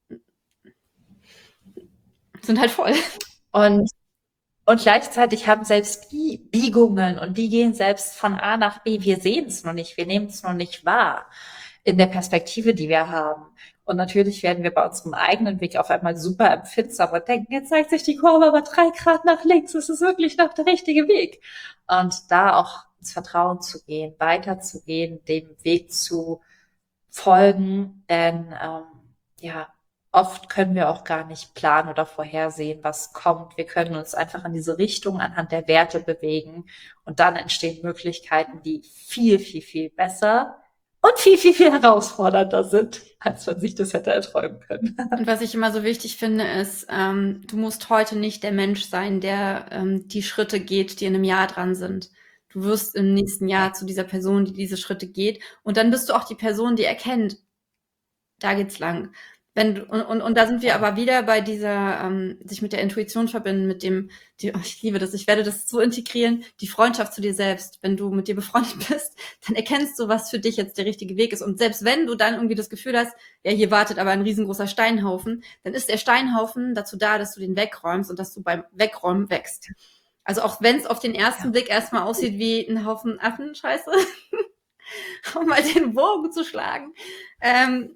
sind halt voll. Und Und gleichzeitig haben selbst die Biegungen und die gehen selbst von A nach B. Wir sehen es noch nicht, wir nehmen es noch nicht wahr in der Perspektive, die wir haben. Und natürlich werden wir bei unserem eigenen Weg auf einmal super empfindsam und denken, jetzt zeigt sich die Kurve aber drei Grad nach links, es ist wirklich noch der richtige Weg. Und da auch ins Vertrauen zu gehen, weiterzugehen, dem Weg zu folgen, denn ähm, ja, oft können wir auch gar nicht planen oder vorhersehen, was kommt. Wir können uns einfach in diese Richtung anhand der Werte bewegen und dann entstehen Möglichkeiten, die viel, viel, viel besser und viel, viel, viel herausfordernder sind, als man sich das hätte erträumen können. Und was ich immer so wichtig finde, ist, ähm, du musst heute nicht der Mensch sein, der ähm, die Schritte geht, die in einem Jahr dran sind. Du wirst im nächsten Jahr zu dieser Person, die diese Schritte geht. Und dann bist du auch die Person, die erkennt, da geht's lang. Wenn du, und, und, und da sind wir aber wieder bei dieser, ähm, sich mit der Intuition verbinden, mit dem, die, oh, ich liebe das, ich werde das so integrieren, die Freundschaft zu dir selbst. Wenn du mit dir befreundet bist, dann erkennst du, was für dich jetzt der richtige Weg ist. Und selbst wenn du dann irgendwie das Gefühl hast, ja, hier wartet aber ein riesengroßer Steinhaufen, dann ist der Steinhaufen dazu da, dass du den wegräumst und dass du beim Wegräumen wächst. Also auch wenn es auf den ersten Ja. Blick erstmal aussieht wie ein Haufen Affenscheiße, um mal den Bogen zu schlagen, ähm,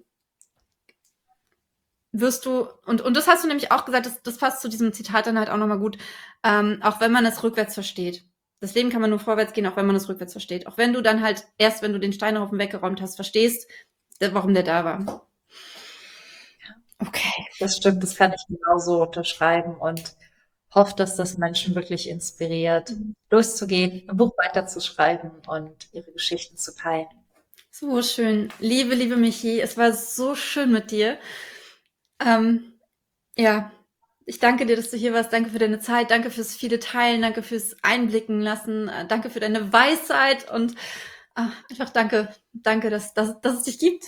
wirst du, und, und das hast du nämlich auch gesagt, das, das passt zu diesem Zitat dann halt auch nochmal gut, ähm, auch wenn man es rückwärts versteht. Das Leben kann man nur vorwärts gehen, auch wenn man es rückwärts versteht. Auch wenn du dann halt erst, wenn du den Steinhaufen weggeräumt hast, verstehst, warum der da war. Okay. Das stimmt, das kann ich genauso unterschreiben und hoffe, dass das Menschen wirklich inspiriert, loszugehen, ein Buch weiterzuschreiben und ihre Geschichten zu teilen. So schön. Liebe, liebe Michi, es war so schön mit dir. Ähm, ja, ich danke dir, dass du hier warst. Danke für deine Zeit. Danke fürs viele Teilen. Danke fürs Einblicken lassen. Äh, danke für deine Weisheit und ah, einfach danke, danke, dass, dass, dass es dich gibt.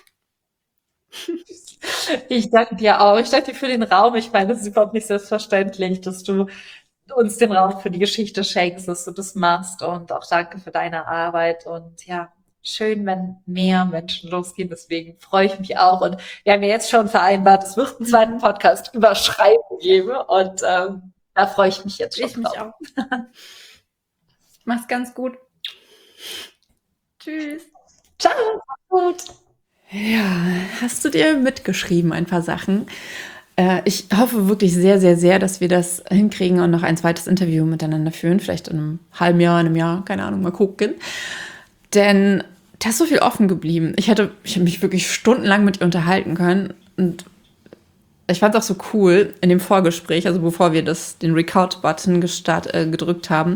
Ich danke dir auch. Ich danke dir für den Raum. Ich meine, es ist überhaupt nicht selbstverständlich, dass du uns den Raum für die Geschichte schenkst, dass du das machst und auch danke für deine Arbeit und ja, schön, wenn mehr Menschen losgehen. Deswegen freue ich mich auch und wir haben ja jetzt schon vereinbart, es wird einen zweiten Podcast über Schreiben geben und ähm, da freue ich mich jetzt schon Ich mich drauf. auch. Mach's ganz gut. Tschüss. Ciao, gut. Ja, hast du dir mitgeschrieben ein paar Sachen? Äh, ich hoffe wirklich sehr, sehr, sehr, dass wir das hinkriegen und noch ein zweites Interview miteinander führen. Vielleicht in einem halben Jahr, in einem Jahr, keine Ahnung, mal gucken. Denn da ist so viel offen geblieben. Ich hätte, ich hätte mich wirklich stundenlang mit ihr unterhalten können. Und ich fand es auch so cool in dem Vorgespräch, also bevor wir das, den Record-Button gestart, äh, gedrückt haben,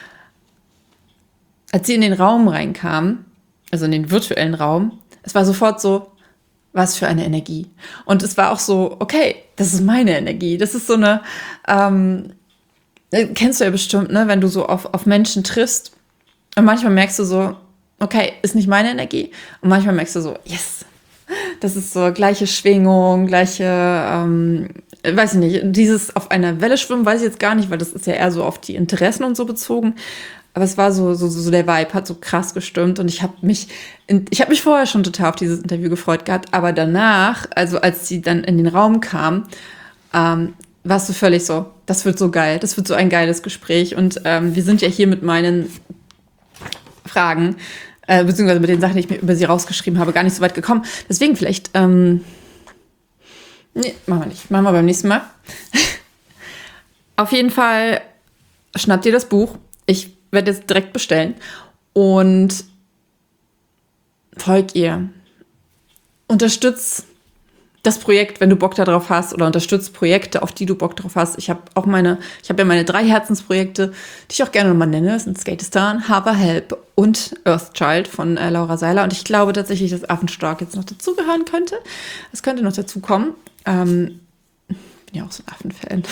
als sie in den Raum reinkam, also in den virtuellen Raum, es war sofort so, was für eine Energie. Und es war auch so, okay, das ist meine Energie. Das ist so eine, ähm, kennst du ja bestimmt, ne, wenn du so auf, auf Menschen triffst und manchmal merkst du so, okay, ist nicht meine Energie. Und manchmal merkst du so, yes, das ist so gleiche Schwingung, gleiche, ähm, weiß ich nicht, dieses auf einer Welle schwimmen, weiß ich jetzt gar nicht, weil das ist ja eher so auf die Interessen und so bezogen. Aber es war so, so, so der Vibe hat so krass gestimmt und ich habe mich, in, ich habe mich vorher schon total auf dieses Interview gefreut gehabt, aber danach, also als sie dann in den Raum kam, ähm, warst du völlig so, das wird so geil, das wird so ein geiles Gespräch und ähm, wir sind ja hier mit meinen Fragen, äh, beziehungsweise mit den Sachen, die ich mir über sie rausgeschrieben habe, gar nicht so weit gekommen. Deswegen vielleicht, ähm, nee, machen wir nicht, machen wir beim nächsten Mal. Auf jeden Fall schnappt ihr das Buch. Ich werde jetzt direkt bestellen und folgt ihr. Unterstützt das Projekt, wenn du Bock darauf hast, oder unterstützt Projekte, auf die du Bock drauf hast. Ich habe auch meine, ich habe ja meine drei Herzensprojekte, die ich auch gerne nochmal nenne. Das sind Skatistan, Harper Help und Earthchild von äh, Laura Seiler. Und ich glaube tatsächlich, dass Affenstark jetzt noch dazugehören könnte. Es könnte noch dazu kommen. Ähm, bin ja auch so ein Affenfan.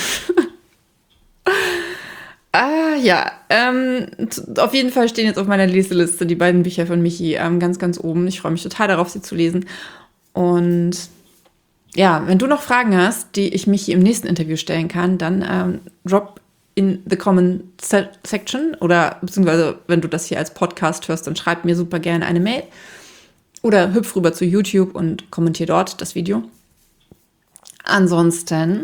Ah, ja, ähm, auf jeden Fall stehen jetzt auf meiner Leseliste die beiden Bücher von Michi ähm, ganz, ganz oben. Ich freue mich total darauf, sie zu lesen. Und ja, wenn du noch Fragen hast, die ich Michi im nächsten Interview stellen kann, dann ähm, drop in the comment se- section oder beziehungsweise, wenn du das hier als Podcast hörst, dann schreib mir super gerne eine Mail oder hüpf rüber zu YouTube und kommentier dort das Video. Ansonsten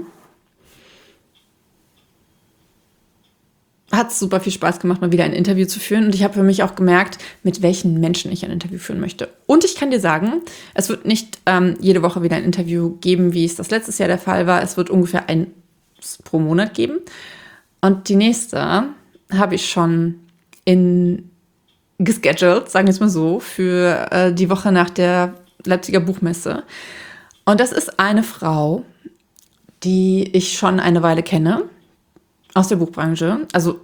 hat es super viel Spaß gemacht, mal wieder ein Interview zu führen. Und ich habe für mich auch gemerkt, mit welchen Menschen ich ein Interview führen möchte. Und ich kann dir sagen, es wird nicht ähm, jede Woche wieder ein Interview geben, wie es das letztes Jahr der Fall war. Es wird ungefähr eins pro Monat geben. Und die nächste habe ich schon in gescheduled, sagen wir es mal so, für äh, die Woche nach der Leipziger Buchmesse. Und das ist eine Frau, die ich schon eine Weile kenne. Aus der Buchbranche, also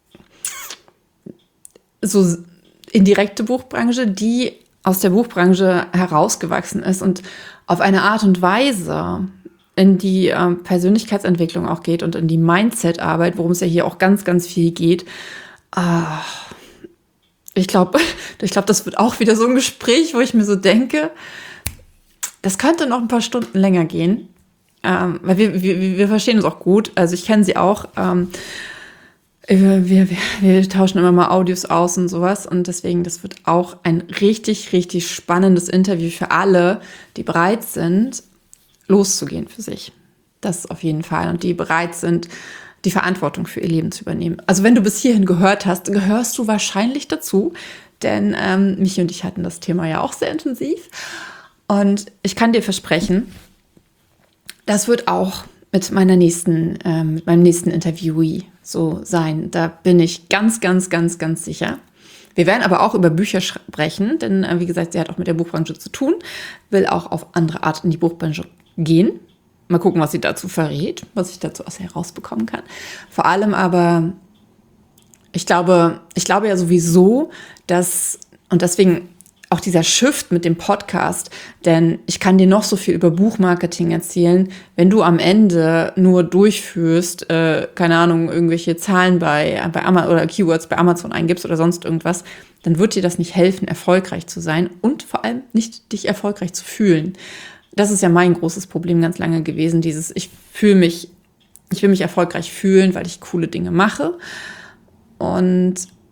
so indirekte Buchbranche, die aus der Buchbranche herausgewachsen ist und auf eine Art und Weise in die ähm, Persönlichkeitsentwicklung auch geht und in die Mindset-Arbeit, worum es ja hier auch ganz, ganz viel geht. Ah, ich glaube, ich glaube, das wird auch wieder so ein Gespräch, wo ich mir so denke, das könnte noch ein paar Stunden länger gehen. Ähm, weil wir, wir, wir verstehen uns auch gut. Also ich kenne sie auch. Ähm, wir, wir, wir tauschen immer mal Audios aus und sowas. Und deswegen, das wird auch ein richtig, richtig spannendes Interview für alle, die bereit sind, loszugehen für sich. Das auf jeden Fall. Und die bereit sind, die Verantwortung für ihr Leben zu übernehmen. Also wenn du bis hierhin gehört hast, gehörst du wahrscheinlich dazu. Denn ähm, Michi und ich hatten das Thema ja auch sehr intensiv. Und ich kann dir versprechen, das wird auch mit meiner nächsten, äh, mit meinem nächsten Interviewee so sein. Da bin ich ganz, ganz, ganz, ganz sicher. Wir werden aber auch über Bücher sprechen, denn äh, wie gesagt, sie hat auch mit der Buchbranche zu tun, will auch auf andere Art in die Buchbranche gehen. Mal gucken, was sie dazu verrät, was ich dazu aus herausbekommen kann. Vor allem aber, ich glaube, ich glaube ja sowieso, dass, und deswegen auch dieser Shift mit dem Podcast, denn ich kann dir noch so viel über Buchmarketing erzählen, wenn du am Ende nur durchführst, äh, keine Ahnung, irgendwelche Zahlen bei, bei Amazon oder Keywords bei Amazon eingibst oder sonst irgendwas, dann wird dir das nicht helfen, erfolgreich zu sein und vor allem nicht dich erfolgreich zu fühlen. Das ist ja mein großes Problem ganz lange gewesen, dieses, ich fühle mich, ich will mich erfolgreich fühlen, weil ich coole Dinge mache. Und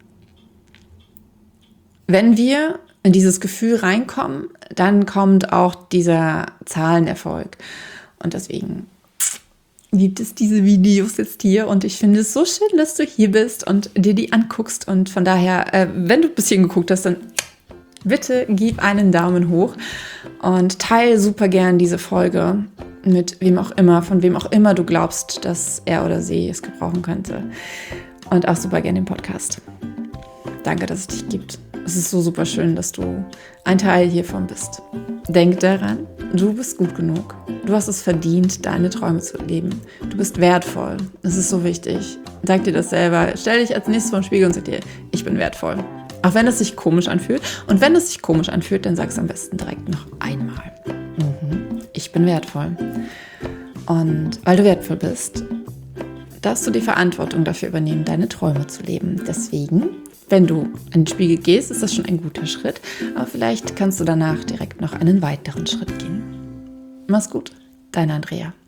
wenn wir in dieses Gefühl reinkommen, dann kommt auch dieser Zahlenerfolg. Und deswegen gibt es diese Videos jetzt hier und ich finde es so schön, dass du hier bist und dir die anguckst. Und von daher, äh, wenn du bis hierhin geguckt hast, dann bitte gib einen Daumen hoch und teile super gern diese Folge mit wem auch immer, von wem auch immer du glaubst, dass er oder sie es gebrauchen könnte. Und auch super gern den Podcast. Danke, dass es dich gibt. Es ist so super schön, dass du ein Teil hiervon bist. Denk daran, du bist gut genug. Du hast es verdient, deine Träume zu leben. Du bist wertvoll. Das ist so wichtig. Sag dir das selber. Stell dich als nächstes vor den Spiegel und sag dir, ich bin wertvoll. Auch wenn es sich komisch anfühlt. Und wenn es sich komisch anfühlt, dann sag es am besten direkt noch einmal. Mhm. Ich bin wertvoll. Und weil du wertvoll bist, darfst du die Verantwortung dafür übernehmen, deine Träume zu leben. Deswegen, wenn du in den Spiegel gehst, ist das schon ein guter Schritt. Aber vielleicht kannst du danach direkt noch einen weiteren Schritt gehen. Mach's gut, deine Andrea.